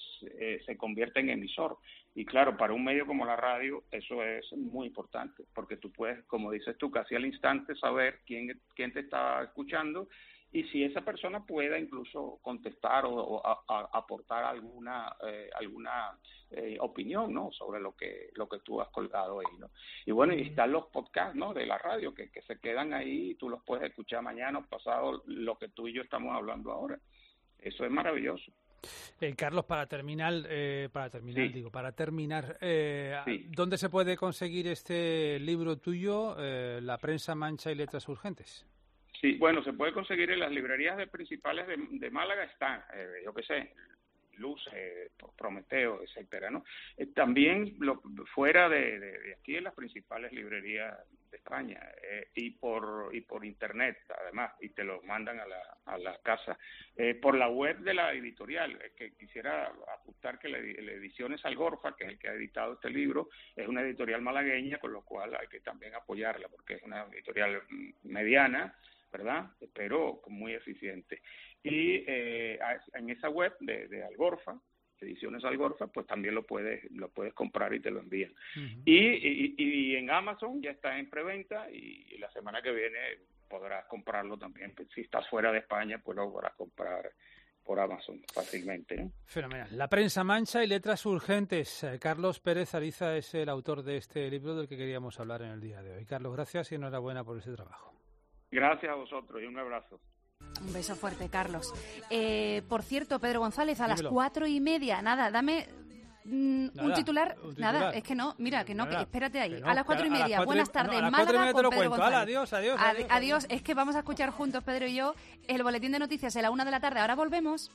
eh, se convierta en emisor. Y claro, para un medio como la radio eso es muy importante, porque tú puedes, como dices tú, casi al instante saber quién, quién te está escuchando y si esa persona pueda incluso contestar o, o a, a, aportar alguna eh, alguna eh, opinión, ¿no? Sobre lo que lo que tú has colgado ahí, ¿no? Y bueno, y están los podcasts, ¿no? De la radio que, que se quedan ahí y tú los puedes escuchar mañana o pasado, lo que tú y yo estamos hablando ahora. Eso es maravilloso. Eh, Carlos, para terminar, eh, para terminar, sí. digo, para terminar, eh, sí. ¿dónde se puede conseguir este libro tuyo, eh, La prensa mancha y letras urgentes? Sí, bueno, se puede conseguir en las librerías de principales de, de Málaga, están, eh, yo qué sé, Luz, eh, Prometeo, etcétera, ¿no? Eh, también lo, fuera de, de, de aquí en las principales librerías de España eh, y por y por internet además, y te lo mandan a la a la casa eh, por la web de la editorial, eh, que quisiera apuntar que la, la Ediciones Algorfa, que es el que ha editado este libro, es una editorial malagueña, con lo cual hay que también apoyarla porque es una editorial mediana, ¿verdad? Pero muy eficiente. Y eh, en esa web de, de Algorfa, Ediciones Algorfa, pues también lo puedes lo puedes comprar y te lo envían. Uh-huh. y, y, y en Amazon ya está en preventa y la semana que viene podrás comprarlo también. Si estás fuera de España, pues lo podrás comprar por Amazon fácilmente, ¿no? Fenomenal. La prensa mancha y letras urgentes. Carlos Pérez Ariza es el autor de este libro del que queríamos hablar en el día de hoy. Carlos, gracias y enhorabuena por ese trabajo. Gracias a vosotros y un abrazo. Un beso fuerte, Carlos. Eh, por cierto, Pedro González, a Dímelo. las cuatro y media, nada, dame mm, Nada, un, titular, un titular. nada, es que no, mira, que no, Nada, que espérate ahí. que no, a las cuatro y que a las media, cuatro y- buenas no, tardes, a las cuatro y Málaga media te con lo Pedro cuento. Hala, González. adiós, adiós, Ad- adiós. adiós, es que vamos a escuchar juntos, Pedro y yo, el boletín de noticias de la una de la tarde. Ahora volvemos.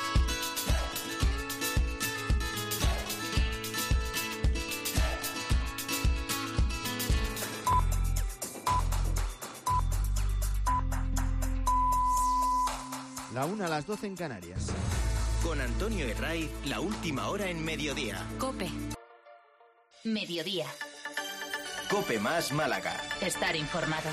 La una a las doce en Canarias. Con Antonio Herraiz, la última hora en mediodía. COPE. Mediodía. Cope más Málaga. Estar informado.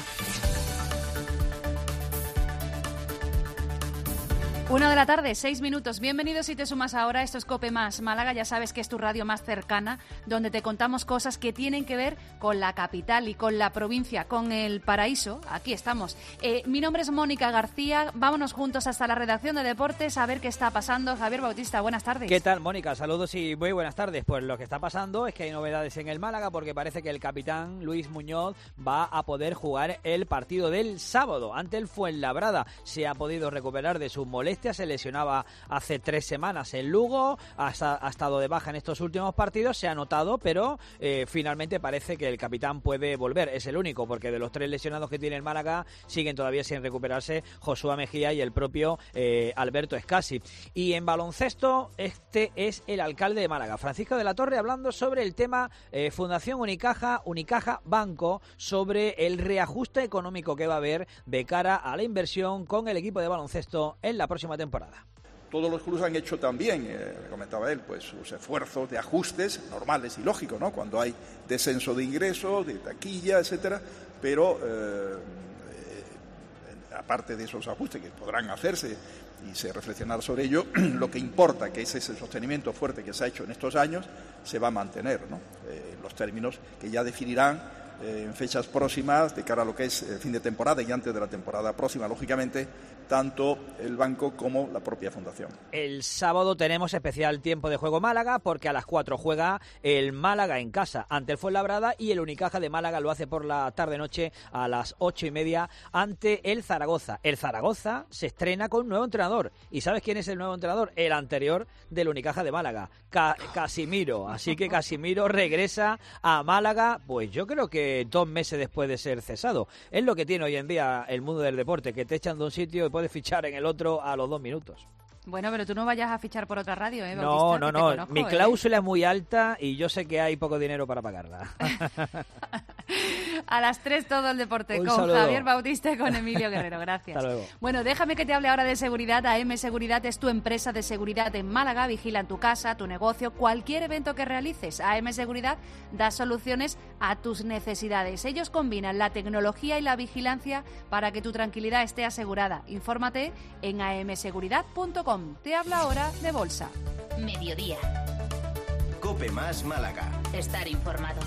Una de la tarde, seis minutos. Bienvenidos si te sumas ahora. Esto es COPE Más Málaga. Ya sabes que es tu radio más cercana, donde te contamos cosas que tienen que ver con la capital y con la provincia, con el paraíso. Aquí estamos. Eh, mi nombre es Mónica García. Vámonos juntos hasta la redacción de deportes a ver qué está pasando. Javier Bautista, buenas tardes. ¿Qué tal, Mónica? Saludos y muy buenas tardes. Pues lo que está pasando es que hay novedades en el Málaga porque parece que el capitán Luis Muñoz va a poder jugar el partido del sábado ante el Fuenlabrada. Se ha podido recuperar de sus molestias. Se lesionaba hace tres semanas en Lugo, ha, ha estado de baja en estos últimos partidos, se ha notado, pero eh, finalmente parece que el capitán puede volver. Es el único, porque de los tres lesionados que tiene el Málaga siguen todavía sin recuperarse Josué Mejía y el propio eh, Alberto Escasi. Y en baloncesto, este es el alcalde de Málaga, Francisco de la Torre, hablando sobre el tema eh, Fundación Unicaja, Unicaja Banco, sobre el reajuste económico que va a haber de cara a la inversión con el equipo de baloncesto en la próxima temporada. Todos los clubes han hecho también, eh, comentaba él, pues sus esfuerzos de ajustes normales y lógicos, ¿no? Cuando hay descenso de ingresos, de taquilla, etcétera, pero eh, eh, aparte de esos ajustes que podrán hacerse y se reflexionar sobre ello, lo que importa, que es ese sostenimiento fuerte que se ha hecho en estos años, se va a mantener, ¿no? Eh, los términos que ya definirán eh, en fechas próximas de cara a lo que es el fin de temporada y antes de la temporada próxima, lógicamente, tanto el banco como la propia fundación. El sábado tenemos especial tiempo de juego Málaga porque a las cuatro juega el Málaga en casa ante el Fuenlabrada y el Unicaja de Málaga lo hace por la tarde-noche a las ocho y media ante el Zaragoza. El Zaragoza se estrena con un nuevo entrenador. ¿Y sabes quién es el nuevo entrenador? El anterior del Unicaja de Málaga, Ca- Casimiro. Así que Casimiro regresa a Málaga, pues yo creo que dos meses después de ser cesado. Es lo que tiene hoy en día el mundo del deporte, que te echan de un sitio y puedes fichar en el otro a los dos minutos. Bueno, pero tú no vayas a fichar por otra radio, ¿eh, No, Bautista? no, Que te no. conozco, Mi ¿eh? cláusula es muy alta y yo sé que hay poco dinero para pagarla. A las tres todo el deporte, Un con saludo. Javier Bautista y con Emilio Guerrero. Gracias. Hasta luego. Bueno, déjame que te hable ahora de seguridad. A M Seguridad es tu empresa de seguridad en Málaga. Vigilan tu casa, tu negocio, cualquier evento que realices. A M Seguridad da soluciones a tus necesidades. Ellos combinan la tecnología y la vigilancia para que tu tranquilidad esté asegurada. Infórmate en a m seguridad punto com. Te habla ahora de bolsa. Mediodía. Cope más Málaga. Estar informado.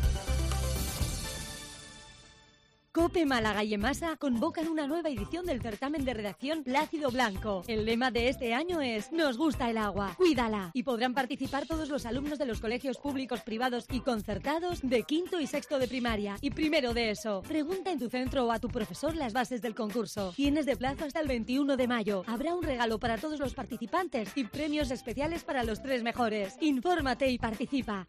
COPE Málaga y EMASA convocan una nueva edición del certamen de redacción Plácido Blanco. El lema de este año es «Nos gusta el agua, cuídala». Y podrán participar todos los alumnos de los colegios públicos, privados y concertados de quinto y sexto de primaria y primero de ESO. Pregunta en tu centro o a tu profesor las bases del concurso. Tienes de plazo hasta el veintiuno de mayo. Habrá un regalo para todos los participantes y premios especiales para los tres mejores. Infórmate y participa.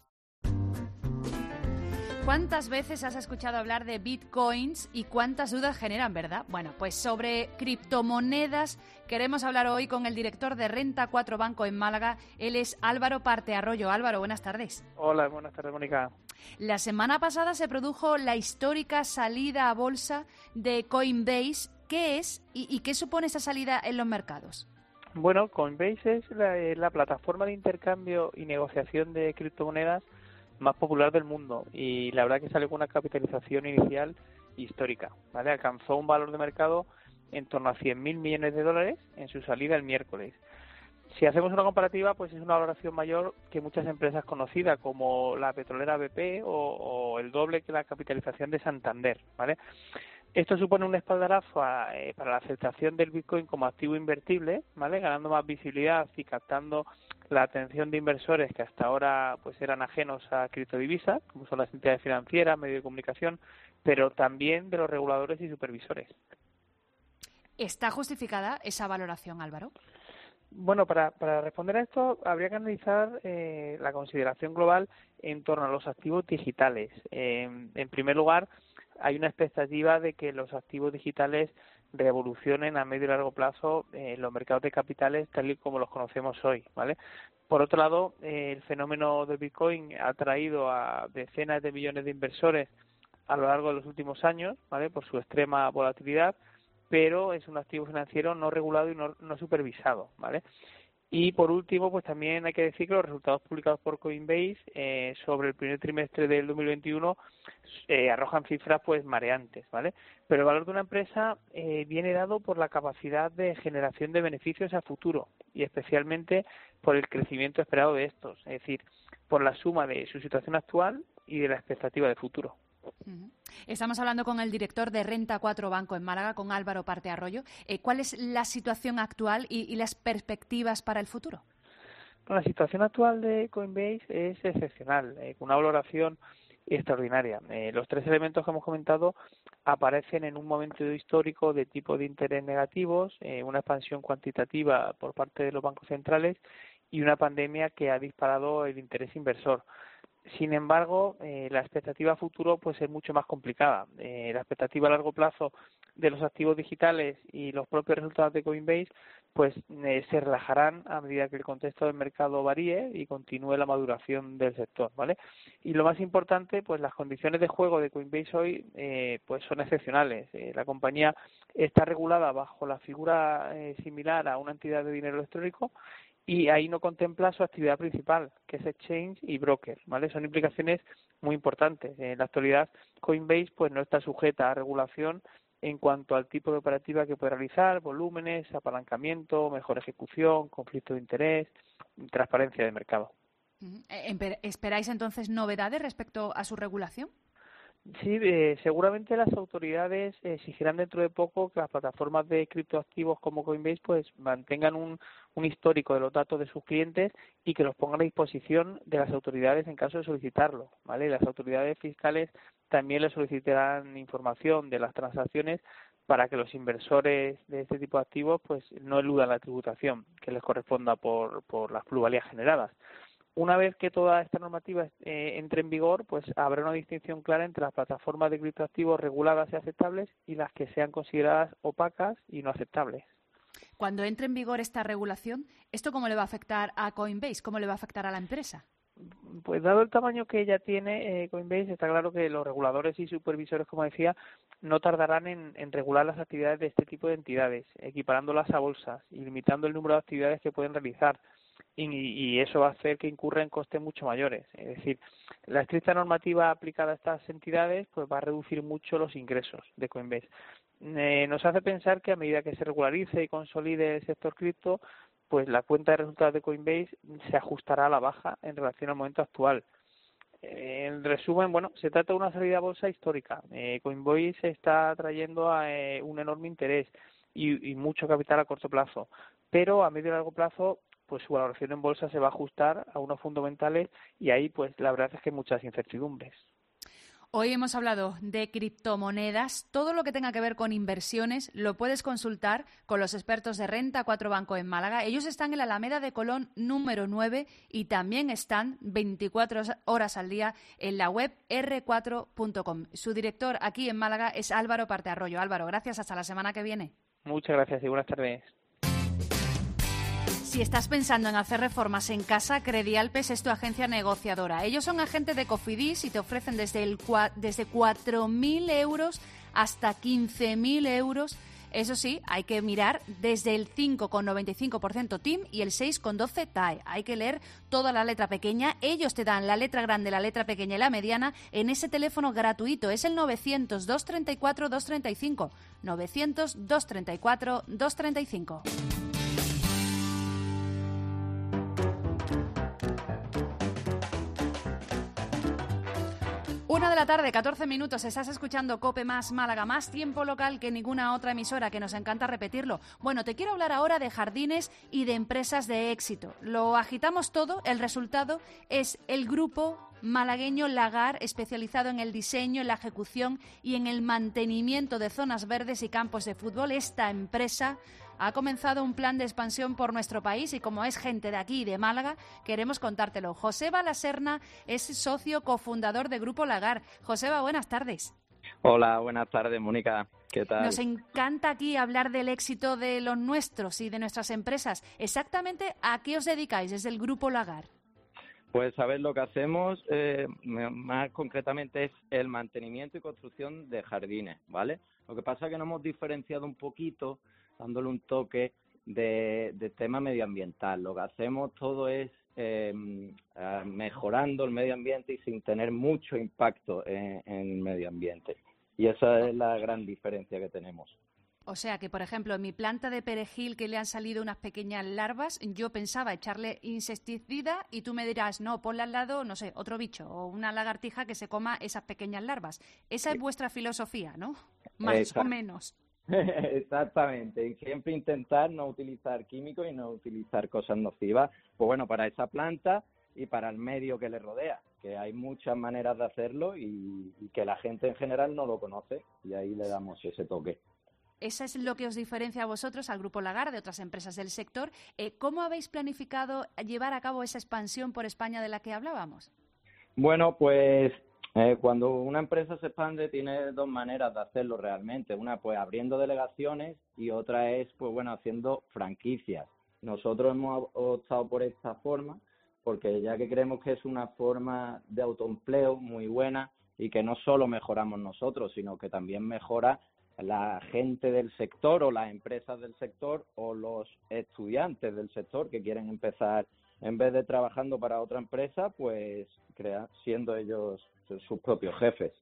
¿Cuántas veces has escuchado hablar de bitcoins y cuántas dudas generan, verdad? Bueno, pues sobre criptomonedas queremos hablar hoy con el director de Renta cuatro Banco en Málaga. Él es Álvaro Partearroyo. Álvaro, buenas tardes. Hola, buenas tardes, Mónica. La semana pasada se produjo la histórica salida a bolsa de Coinbase. ¿Qué es y, y qué supone esa salida en los mercados? Bueno, Coinbase es la, la plataforma de intercambio y negociación de criptomonedas más popular del mundo y la verdad que salió con una capitalización inicial histórica, ¿vale? Alcanzó un valor de mercado en torno a cien mil millones de dólares en su salida el miércoles. Si hacemos una comparativa, pues es una valoración mayor que muchas empresas conocidas como la petrolera B P o, o el doble que la capitalización de Santander, ¿vale? Esto supone un espaldarazo a, eh, para la aceptación del Bitcoin como activo invertible, ¿vale? Ganando más visibilidad y captando la atención de inversores que hasta ahora pues eran ajenos a criptodivisas, como son las entidades financieras, medios de comunicación, pero también de los reguladores y supervisores. ¿Está justificada esa valoración, Álvaro? Bueno, para, para responder a esto habría que analizar eh, la consideración global en torno a los activos digitales. Eh, en primer lugar, hay una expectativa de que los activos digitales revolucionen a medio y largo plazo eh, los mercados de capitales tal y como los conocemos hoy, ¿vale? Por otro lado, eh, el fenómeno del Bitcoin ha atraído a decenas de millones de inversores a lo largo de los últimos años, ¿vale? Por su extrema volatilidad, pero es un activo financiero no regulado y no, no supervisado, ¿vale? Y por último, pues también hay que decir que los resultados publicados por Coinbase eh, sobre el primer trimestre del dos mil veintiuno eh, arrojan cifras pues mareantes, ¿vale? Pero el valor de una empresa eh, viene dado por la capacidad de generación de beneficios a futuro y especialmente por el crecimiento esperado de estos, es decir, por la suma de su situación actual y de la expectativa de futuro. Estamos hablando con el director de Renta cuatro Banco en Málaga, con Álvaro Parte Arroyo. Eh, ¿Cuál es la situación actual y, y las perspectivas para el futuro? La situación actual de Coinbase es excepcional, eh, con una valoración extraordinaria. Eh, los tres elementos que hemos comentado aparecen en un momento histórico de tipo de interés negativos, eh, una expansión cuantitativa por parte de los bancos centrales y una pandemia que ha disparado el interés inversor. Sin embargo, eh, la expectativa a futuro puede ser mucho más complicada. Eh, la expectativa a largo plazo de los activos digitales y los propios resultados de Coinbase pues eh, se relajarán a medida que el contexto del mercado varíe y continúe la maduración del sector, ¿vale? Y lo más importante, pues las condiciones de juego de Coinbase hoy eh, pues son excepcionales. Eh, la compañía está regulada bajo la figura eh, similar a una entidad de dinero electrónico y ahí no contempla su actividad principal, que es exchange y broker, ¿vale? Son implicaciones muy importantes. En la actualidad, Coinbase pues no está sujeta a regulación en cuanto al tipo de operativa que puede realizar, volúmenes, apalancamiento, mejor ejecución, conflicto de interés, transparencia de mercado. ¿Esperáis entonces novedades respecto a su regulación? Sí, eh, seguramente las autoridades exigirán dentro de poco que las plataformas de criptoactivos como Coinbase pues mantengan un, un histórico de los datos de sus clientes y que los pongan a disposición de las autoridades en caso de solicitarlo, ¿vale? Las autoridades fiscales también les solicitarán información de las transacciones para que los inversores de este tipo de activos pues no eludan la tributación que les corresponda por, por las plusvalías generadas. Una vez que toda esta normativa eh, entre en vigor, pues habrá una distinción clara entre las plataformas de criptoactivos reguladas y aceptables y las que sean consideradas opacas y no aceptables. Cuando entre en vigor esta regulación, ¿esto cómo le va a afectar a Coinbase? ¿Cómo le va a afectar a la empresa? Pues dado el tamaño que ella tiene, eh, Coinbase, está claro que los reguladores y supervisores, como decía, no tardarán en, en regular las actividades de este tipo de entidades, equiparándolas a bolsas y limitando el número de actividades que pueden realizar. Y, y eso va a hacer que incurra en costes mucho mayores. Es decir, la estricta normativa aplicada a estas entidades pues va a reducir mucho los ingresos de Coinbase. Eh, nos hace pensar que a medida que se regularice y consolide el sector cripto, pues la cuenta de resultados de Coinbase se ajustará a la baja en relación al momento actual. Eh, en resumen, bueno, se trata de una salida a bolsa histórica. Eh, Coinbase está trayendo a, eh, un enorme interés y, y mucho capital a corto plazo, pero a medio y largo plazo pues su valoración en bolsa se va a ajustar a unos fundamentales y ahí pues la verdad es que hay muchas incertidumbres. Hoy hemos hablado de criptomonedas. Todo lo que tenga que ver con inversiones lo puedes consultar con los expertos de Renta cuatro Banco en Málaga. Ellos están en la Alameda de Colón número nueve y también están veinticuatro horas al día en la web erre cuatro punto com. Su director aquí en Málaga es Álvaro Parte Arroyo. Álvaro, gracias. Hasta la semana que viene. Muchas gracias y buenas tardes. Si estás pensando en hacer reformas en casa, Credialpes es tu agencia negociadora. Ellos son agentes de Cofidis y te ofrecen desde, el, desde cuatro mil euros hasta quince mil euros. Eso sí, hay que mirar desde el cinco coma noventa y cinco por ciento T I M y el seis coma doce T A E. Hay que leer toda la letra pequeña. Ellos te dan la letra grande, la letra pequeña y la mediana en ese teléfono gratuito. Es el novecientos, doscientos treinta y cuatro, doscientos treinta y cinco. novecientos, doscientos treinta y cuatro, doscientos treinta y cinco. Una de la tarde, catorce minutos, estás escuchando COPE más Málaga, más tiempo local que ninguna otra emisora, que nos encanta repetirlo. Bueno, te quiero hablar ahora de jardines y de empresas de éxito. Lo agitamos todo, el resultado es el grupo malagueño Lagar, especializado en el diseño, en la ejecución y en el mantenimiento de zonas verdes y campos de fútbol. Esta empresa ha comenzado un plan de expansión por nuestro país y como es gente de aquí y de Málaga, queremos contártelo. Joseba Laserna es socio cofundador de Grupo Lagar. Joseba, buenas tardes. Hola, buenas tardes, Mónica. ¿Qué tal? Nos encanta aquí hablar del éxito de los nuestros y de nuestras empresas. Exactamente, ¿a qué os dedicáis desde el Grupo Lagar? Pues a ver, lo que hacemos eh, más concretamente es el mantenimiento y construcción de jardines, ¿vale? Lo que pasa es que nos hemos diferenciado un poquito dándole un toque de, de tema medioambiental. Lo que hacemos todo es eh, mejorando el medio ambiente y sin tener mucho impacto en, en el medio ambiente. Y esa es la gran diferencia que tenemos. O sea que, por ejemplo, en mi planta de perejil que le han salido unas pequeñas larvas, yo pensaba echarle insecticida y tú me dirás, no, ponle al lado, no sé, otro bicho o una lagartija que se coma esas pequeñas larvas. Esa es vuestra filosofía, ¿no? Más Exacto. o menos. Exactamente, y siempre intentar no utilizar químicos y no utilizar cosas nocivas, pues bueno, para esa planta y para el medio que le rodea, que hay muchas maneras de hacerlo y, y que la gente en general no lo conoce y ahí le damos ese toque. Eso es lo que os diferencia a vosotros, al Grupo Lagar, de otras empresas del sector. Eh, ¿Cómo habéis planificado llevar a cabo esa expansión por España de la que hablábamos? Bueno, pues Eh, cuando una empresa se expande tiene dos maneras de hacerlo realmente. Una, pues abriendo delegaciones y otra es, pues bueno, haciendo franquicias. Nosotros hemos optado por esta forma porque ya que creemos que es una forma de autoempleo muy buena y que no solo mejoramos nosotros, sino que también mejora la gente del sector o las empresas del sector o los estudiantes del sector que quieren empezar, en vez de trabajando para otra empresa, pues crea, siendo ellos sus propios jefes.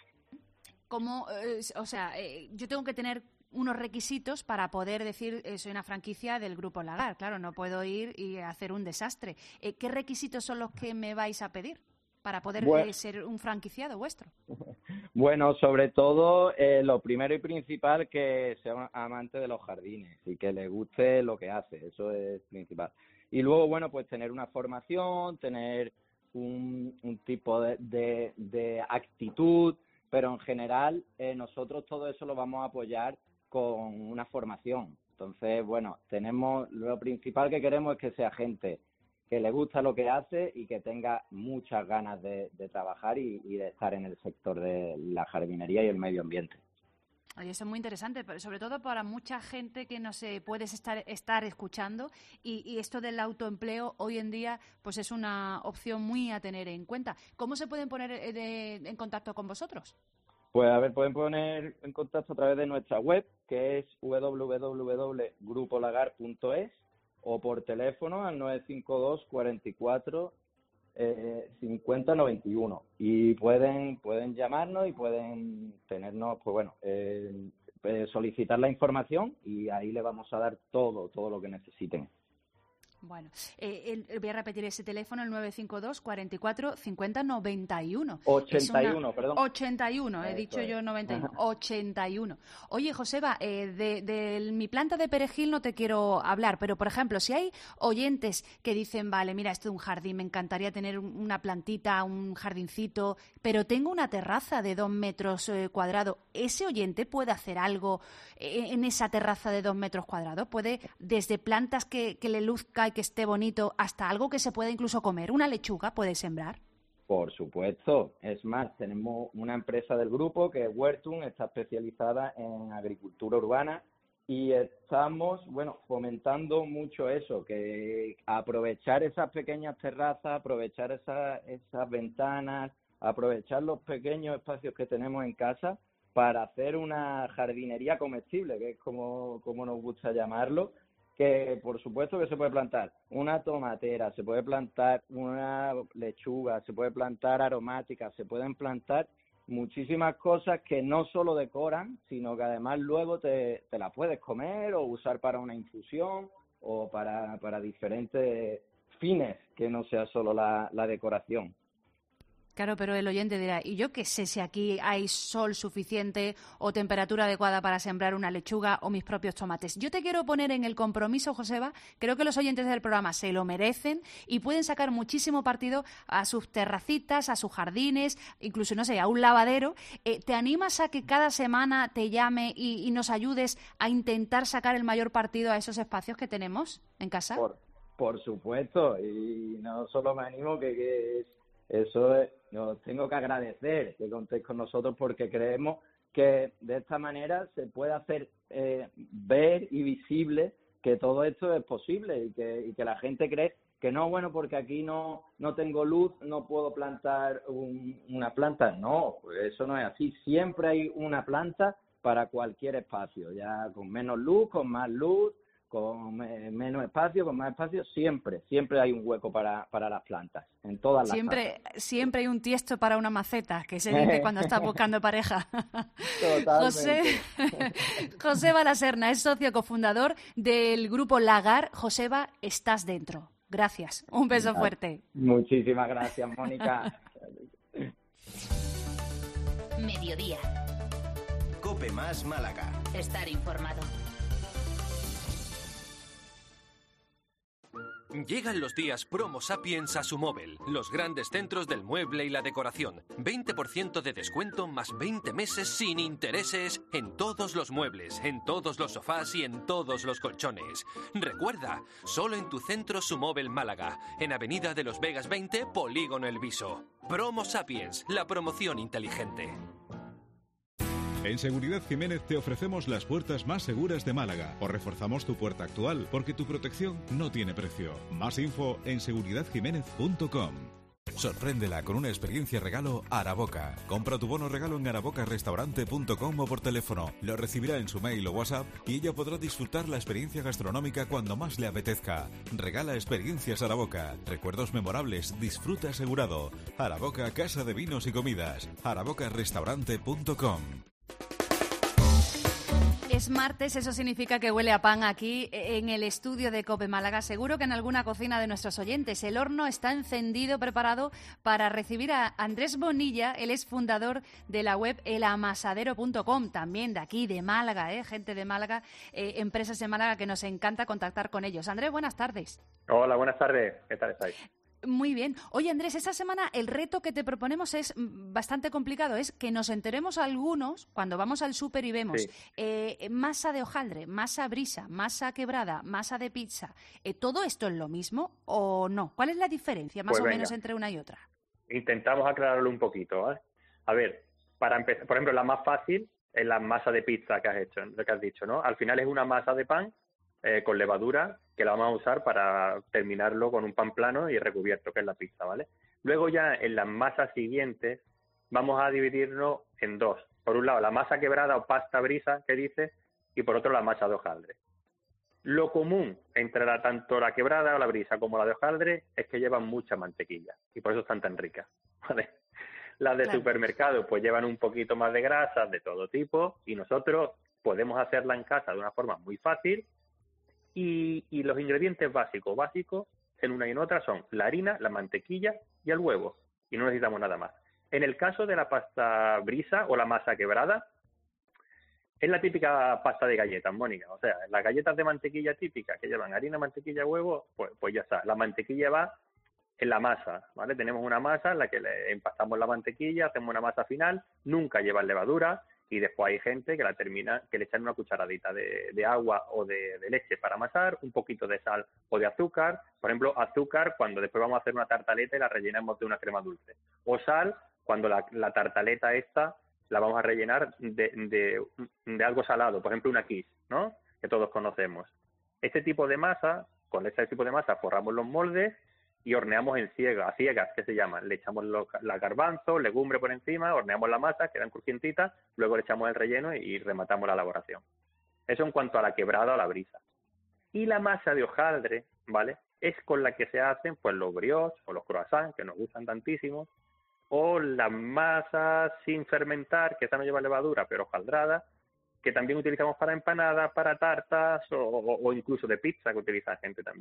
¿Cómo, eh, o sea, eh, yo tengo que tener unos requisitos para poder decir eh, soy una franquicia del Grupo Lagar? Claro, no puedo ir y hacer un desastre. Eh, ¿Qué requisitos son los que me vais a pedir para poder bueno, eh, ser un franquiciado vuestro? Bueno, sobre todo eh, lo primero y principal, que sea amante de los jardines y que le guste lo que hace, eso es principal. Y luego, bueno, pues tener una formación, tener un, un tipo de, de, de actitud, pero en general eh, nosotros todo eso lo vamos a apoyar con una formación. Entonces, bueno, tenemos lo principal que queremos es que sea gente que le gusta lo que hace y que tenga muchas ganas de, de trabajar y, y de estar en el sector de la jardinería y el medio ambiente. Oye, eso es muy interesante, pero sobre todo para mucha gente que no se puede estar, estar escuchando y, y esto del autoempleo hoy en día pues es una opción muy a tener en cuenta. ¿Cómo se pueden poner de, en contacto con vosotros? Pues a ver, pueden poner en contacto a través de nuestra web, que es doble u doble u doble u punto grupo lagar punto es o por teléfono al nueve cinco dos, cuarenta y cuatro, cincuenta, noventa y uno y pueden pueden llamarnos y pueden tenernos, pues bueno, eh, solicitar la información y ahí le vamos a dar todo, todo lo que necesiten. Bueno, eh, el, voy a repetir ese teléfono, el nueve cinco dos, cuarenta y cuatro, cincuenta, noventa y uno. ochenta y uno, una... perdón. ochenta y uno, he Eso dicho es. yo noventa y uno. ochenta y uno. Oye, Joseba, eh, de, de mi planta de perejil no te quiero hablar, pero, por ejemplo, si hay oyentes que dicen, vale, mira, esto es un jardín, me encantaría tener una plantita, un jardincito, pero tengo una terraza de dos metros eh, cuadrados, ¿ese oyente puede hacer algo eh, en esa terraza de dos metros cuadrados? ¿Puede, desde plantas que, que le luzca y que esté bonito, hasta algo que se pueda incluso comer? ¿Una lechuga puede sembrar? Por supuesto. Es más, tenemos una empresa del grupo que es Huertum, está especializada en agricultura urbana y estamos, bueno, fomentando mucho eso, que aprovechar esas pequeñas terrazas, aprovechar esa, esas ventanas, aprovechar los pequeños espacios que tenemos en casa para hacer una jardinería comestible, que es como, como nos gusta llamarlo, que por supuesto que se puede plantar una tomatera, se puede plantar una lechuga, se puede plantar aromáticas, se pueden plantar muchísimas cosas que no solo decoran, sino que además luego te, te la puedes comer o usar para una infusión o para, para diferentes fines, que no sea solo la, la decoración. Claro, pero el oyente dirá, ¿y yo qué sé si aquí hay sol suficiente o temperatura adecuada para sembrar una lechuga o mis propios tomates? Yo te quiero poner en el compromiso, Joseba, creo que los oyentes del programa se lo merecen y pueden sacar muchísimo partido a sus terracitas, a sus jardines, incluso, no sé, a un lavadero. Eh, ¿Te animas a que cada semana te llame y, y nos ayudes a intentar sacar el mayor partido a esos espacios que tenemos en casa? Por, por supuesto, y no solo me animo, que, que eso es, os tengo que agradecer que contéis con nosotros, porque creemos que de esta manera se puede hacer eh, ver y visible que todo esto es posible y que, y que la gente cree que no, bueno, porque aquí no no tengo luz, no puedo plantar un, una planta. No, pues eso no es así. Siempre hay una planta para cualquier espacio, ya con menos luz, con más luz, con eh, menos espacio, con más espacio, siempre, siempre hay un hueco para, para las plantas, en todas las siempre, casas. Siempre hay un tiesto para una maceta, que se dice cuando estás buscando pareja. Totalmente. José, Joseba Laserna es socio cofundador del grupo Lagar. Joseba, estás dentro. Gracias. Un beso fuerte. Muchísimas gracias, Mónica. Mediodía. Cope Más Málaga. Estar informado. Llegan los días Promo Sapiens a su móvil, los grandes centros del mueble y la decoración. veinte por ciento de descuento más veinte meses sin intereses en todos los muebles, en todos los sofás y en todos los colchones. Recuerda, solo en tu centro Sumóvel Málaga, en Avenida de los Vegas veinte, Polígono El Viso. Promo Sapiens, la promoción inteligente. En Seguridad Jiménez te ofrecemos las puertas más seguras de Málaga. O reforzamos tu puerta actual, porque tu protección no tiene precio. Más info en seguridad jiménez punto com. Sorpréndela con una experiencia regalo Araboca. Compra tu bono regalo en araboca restaurante punto com o por teléfono. Lo recibirá en su mail o WhatsApp y ella podrá disfrutar la experiencia gastronómica cuando más le apetezca. Regala experiencias Araboca. Recuerdos memorables, disfruta asegurado. Araboca, casa de vinos y comidas. araboca restaurante punto com. Es martes, eso significa que huele a pan aquí en el estudio de COPE Málaga. Seguro que en alguna cocina de nuestros oyentes. El horno está encendido, preparado para recibir a Andrés Bonilla. Él es fundador de la web el amasadero punto com, también de aquí, de Málaga, ¿eh? Gente de Málaga, eh, empresas de Málaga que nos encanta contactar con ellos. Andrés, buenas tardes. Hola, buenas tardes. ¿Qué tal estáis? Muy bien. Oye, Andrés, esta semana el reto que te proponemos es bastante complicado. Es que nos enteremos algunos, cuando vamos al súper y vemos sí. eh, masa de hojaldre, masa brisa, masa quebrada, masa de pizza. Eh, ¿Todo esto es lo mismo o no? ¿Cuál es la diferencia más pues o venga. menos entre una y otra? Intentamos aclararlo un poquito, ¿vale? A ver, para empezar, por ejemplo, la más fácil es la masa de pizza que has hecho, lo que has dicho, ¿no? Al final es una masa de pan Eh, con levadura, que la vamos a usar para terminarlo con un pan plano y recubierto, que es la pizza, ¿vale? Luego ya en las masas siguientes vamos a dividirnos en dos. Por un lado la masa quebrada o pasta brisa, que dice, y por otro la masa de hojaldre. Lo común entre la, tanto la quebrada o la brisa como la de hojaldre es que llevan mucha mantequilla y por eso están tan ricas, ¿vale? Las de claro. supermercado pues llevan un poquito más de grasas de todo tipo y nosotros podemos hacerla en casa de una forma muy fácil. Y, y los ingredientes básicos, básicos, en una y en otra son la harina, la mantequilla y el huevo. Y no necesitamos nada más. En el caso de la pasta brisa o la masa quebrada, es la típica pasta de galletas, Mónica. O sea, las galletas de mantequilla típicas que llevan harina, mantequilla, huevo, pues, pues ya está. La mantequilla va en la masa, ¿vale? Tenemos una masa en la que le empastamos la mantequilla, hacemos una masa final, nunca llevan levadura. Y después hay gente que la termina, que le echan una cucharadita de, de agua o de, de leche para amasar, un poquito de sal o de azúcar. Por ejemplo, azúcar cuando después vamos a hacer una tartaleta y la rellenamos de una crema dulce. O sal cuando la, la tartaleta esta la vamos a rellenar de, de, de algo salado, por ejemplo una quiche, ¿no? Que todos conocemos. Este tipo de masa, con este tipo de masa forramos los moldes y horneamos en ciegas, a ciegas, que se llaman. Le echamos los, la garbanzo, legumbre por encima, horneamos la masa, quedan crujientitas, luego le echamos el relleno y, y rematamos la elaboración. Eso en cuanto a la quebrada o la brisa. Y la masa de hojaldre, ¿vale? Es con la que se hacen pues los brioches o los croissants, que nos gustan tantísimo, o las masas sin fermentar, que esta no lleva levadura, pero hojaldrada, que también utilizamos para empanadas, para tartas o, o, o incluso de pizza, que utiliza gente también.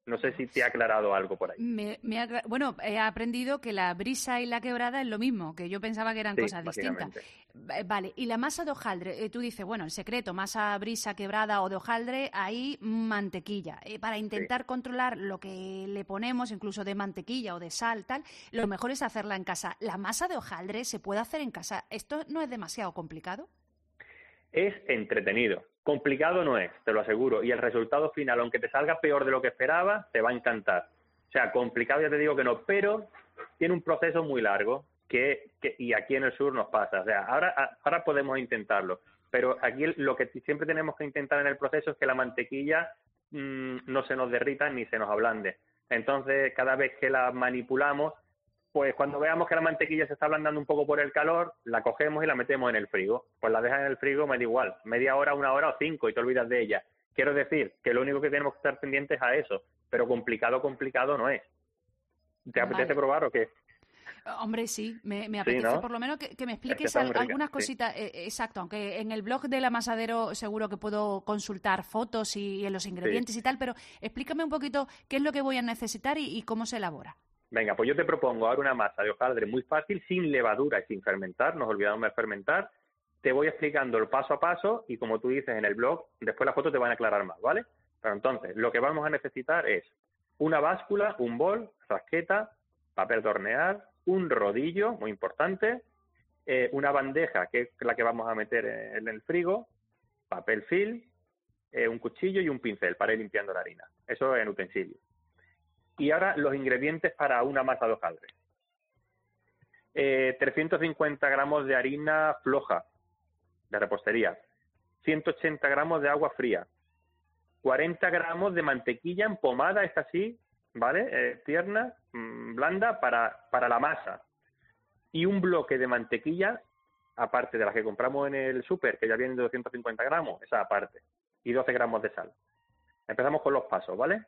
No sé si te ha aclarado algo por ahí. Me, me ha, bueno, he aprendido que la brisa y la quebrada es lo mismo, que yo pensaba que eran Sí, cosas distintas. Vale, y la masa de hojaldre, eh, tú dices, bueno, el secreto, masa, brisa, quebrada o de hojaldre, ahí mantequilla. Eh, para intentar sí. controlar lo que le ponemos, incluso de mantequilla o de sal, tal, lo mejor es hacerla en casa. ¿La masa de hojaldre se puede hacer en casa? ¿Esto no es demasiado complicado? Es entretenido. Complicado no es, te lo aseguro. Y el resultado final, aunque te salga peor de lo que esperabas, te va a encantar. O sea, complicado ya te digo que no, pero tiene un proceso muy largo que, que y aquí en el sur nos pasa. O sea, ahora, ahora podemos intentarlo, pero aquí lo que siempre tenemos que intentar en el proceso es que la mantequilla mmm, no se nos derrita ni se nos ablande. Entonces, cada vez que la manipulamos, pues cuando veamos que la mantequilla se está ablandando un poco por el calor, la cogemos y la metemos en el frigo. Pues la dejas en el frigo, me da igual, media hora, una hora o cinco y te olvidas de ella. Quiero decir que lo único que tenemos que estar pendientes es a eso, pero complicado, complicado no es. ¿Te apetece vale. probar o qué? Hombre, sí, me, me apetece sí, ¿no? por lo menos que, que me expliques es que al, algunas cositas. Sí. Eh, exacto, aunque en el blog del Amasadero seguro que puedo consultar fotos y, y en los ingredientes sí. y tal, pero explícame un poquito qué es lo que voy a necesitar y, y cómo se elabora. Venga, pues yo te propongo ahora una masa de hojaldre muy fácil, sin levadura y sin fermentar, nos olvidamos de fermentar. Te voy explicando el paso a paso y como tú dices en el blog, después las fotos te van a aclarar más, ¿vale? Pero entonces, lo que vamos a necesitar es una báscula, un bol, rasqueta, papel de hornear, un rodillo, muy importante, eh, una bandeja, que es la que vamos a meter en el frigo, papel film, eh, un cuchillo y un pincel para ir limpiando la harina. Eso en utensilio. Y ahora los ingredientes para una masa de hojaldre. Eh, trescientos cincuenta gramos de harina floja, de repostería, ciento ochenta gramos de agua fría, cuarenta gramos de mantequilla empomada, esta sí, ¿vale? Eh, tierna, mmm, blanda, para, para la masa. Y un bloque de mantequilla, aparte de las que compramos en el súper, que ya vienen de doscientos cincuenta gramos, esa aparte. Y doce gramos de sal. Empezamos con los pasos, ¿vale?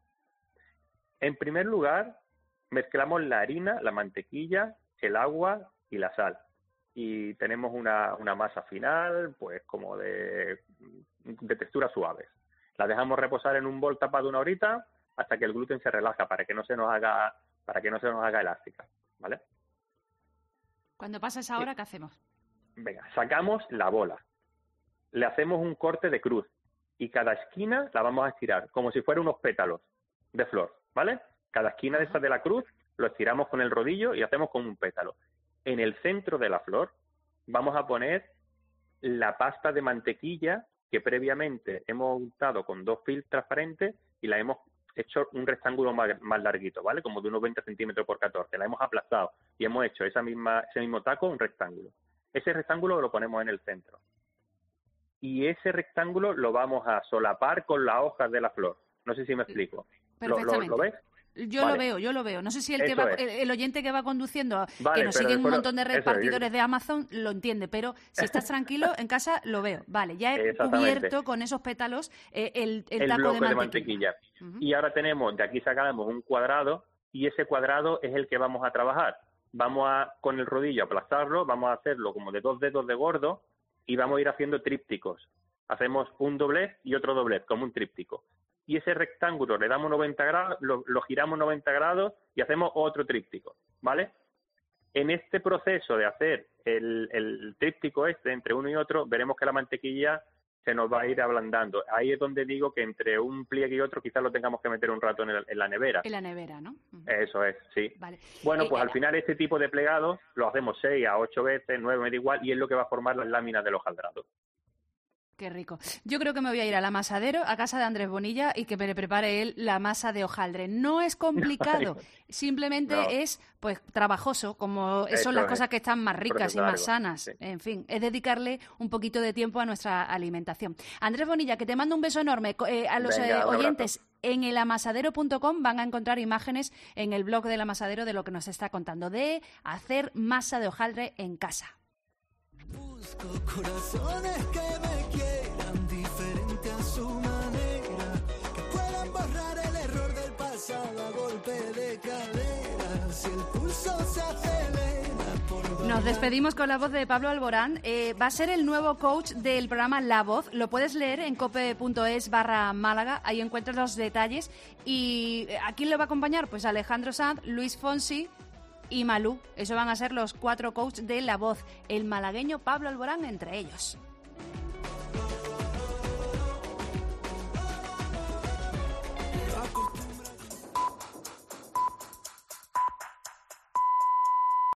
En primer lugar, mezclamos la harina, la mantequilla, el agua y la sal. Y tenemos una, una masa final, pues como de, de texturas suaves. La dejamos reposar en un bol tapado una horita hasta que el gluten se relaja para que no se nos haga, para que no se nos haga elástica, ¿vale? Cuando pasa esa hora, ¿qué hacemos? Venga, sacamos la bola. Le hacemos un corte de cruz y cada esquina la vamos a estirar como si fuera unos pétalos de flor, ¿vale? Cada esquina de esta de la cruz lo estiramos con el rodillo y hacemos como un pétalo. En el centro de la flor vamos a poner la pasta de mantequilla que previamente hemos untado con dos fils transparentes y la hemos hecho un rectángulo más, más larguito, ¿vale? Como de unos veinte centímetros por catorce. La hemos aplastado y hemos hecho esa misma, ese mismo taco un rectángulo. Ese rectángulo lo ponemos en el centro. Y ese rectángulo lo vamos a solapar con las hojas de la flor. No sé si me explico. ¿Lo, lo, ¿lo ves? Yo vale. lo veo, yo lo veo. No sé si el, que va, el, el oyente que va conduciendo, vale, que nos siguen un montón de repartidores es. de Amazon, lo entiende, pero si estás tranquilo, en casa lo veo. Vale, ya he cubierto con esos pétalos eh, el, el, el taco de mantequilla. De mantequilla. Uh-huh. Y ahora tenemos, de aquí sacamos un cuadrado y ese cuadrado es el que vamos a trabajar. Vamos a, con el rodillo, aplastarlo, vamos a hacerlo como de dos dedos de gordo y vamos a ir haciendo trípticos. Hacemos un doblez y otro doblez, como un tríptico. Y ese rectángulo le damos noventa grados, lo, lo giramos noventa grados y hacemos otro tríptico, ¿vale? En este proceso de hacer el, el tríptico este entre uno y otro, veremos que la mantequilla se nos va a ir ablandando. Ahí es donde digo que entre un pliegue y otro quizás lo tengamos que meter un rato en, el, en la nevera. En la nevera, ¿no? Uh-huh. Eso es, sí. Vale. Bueno, eh, pues eh, al final este tipo de plegados lo hacemos seis a ocho veces, nueve, me da igual, y es lo que va a formar las láminas del hojaldrado. Qué rico. Yo creo que me voy a ir al Amasadero, a casa de Andrés Bonilla, y que me prepare él la masa de hojaldre. No es complicado, simplemente no. es pues trabajoso, como Eso son las es. cosas que están más ricas y más sanas. Sí. En fin, es dedicarle un poquito de tiempo a nuestra alimentación. Andrés Bonilla, que te mando un beso enorme. Eh, a los Venga, eh, oyentes, en el amasadero punto com van a encontrar imágenes en el blog del Amasadero de lo que nos está contando, de hacer masa de hojaldre en casa. Busco corazones que me quieran diferente a su manera, que puedan borrar el error del pasado a golpe de cadera. Si el pulso se acelera por Nos despedimos con la voz de Pablo Alborán. Eh, va a ser el nuevo coach del programa La Voz. Lo puedes leer en cope.es barra Málaga. Ahí encuentras los detalles. ¿Y a quién le va a acompañar? Pues Alejandro Sanz, Luis Fonsi y Malú. Eso van a ser los cuatro coaches de La Voz. El malagueño Pablo Alborán entre ellos.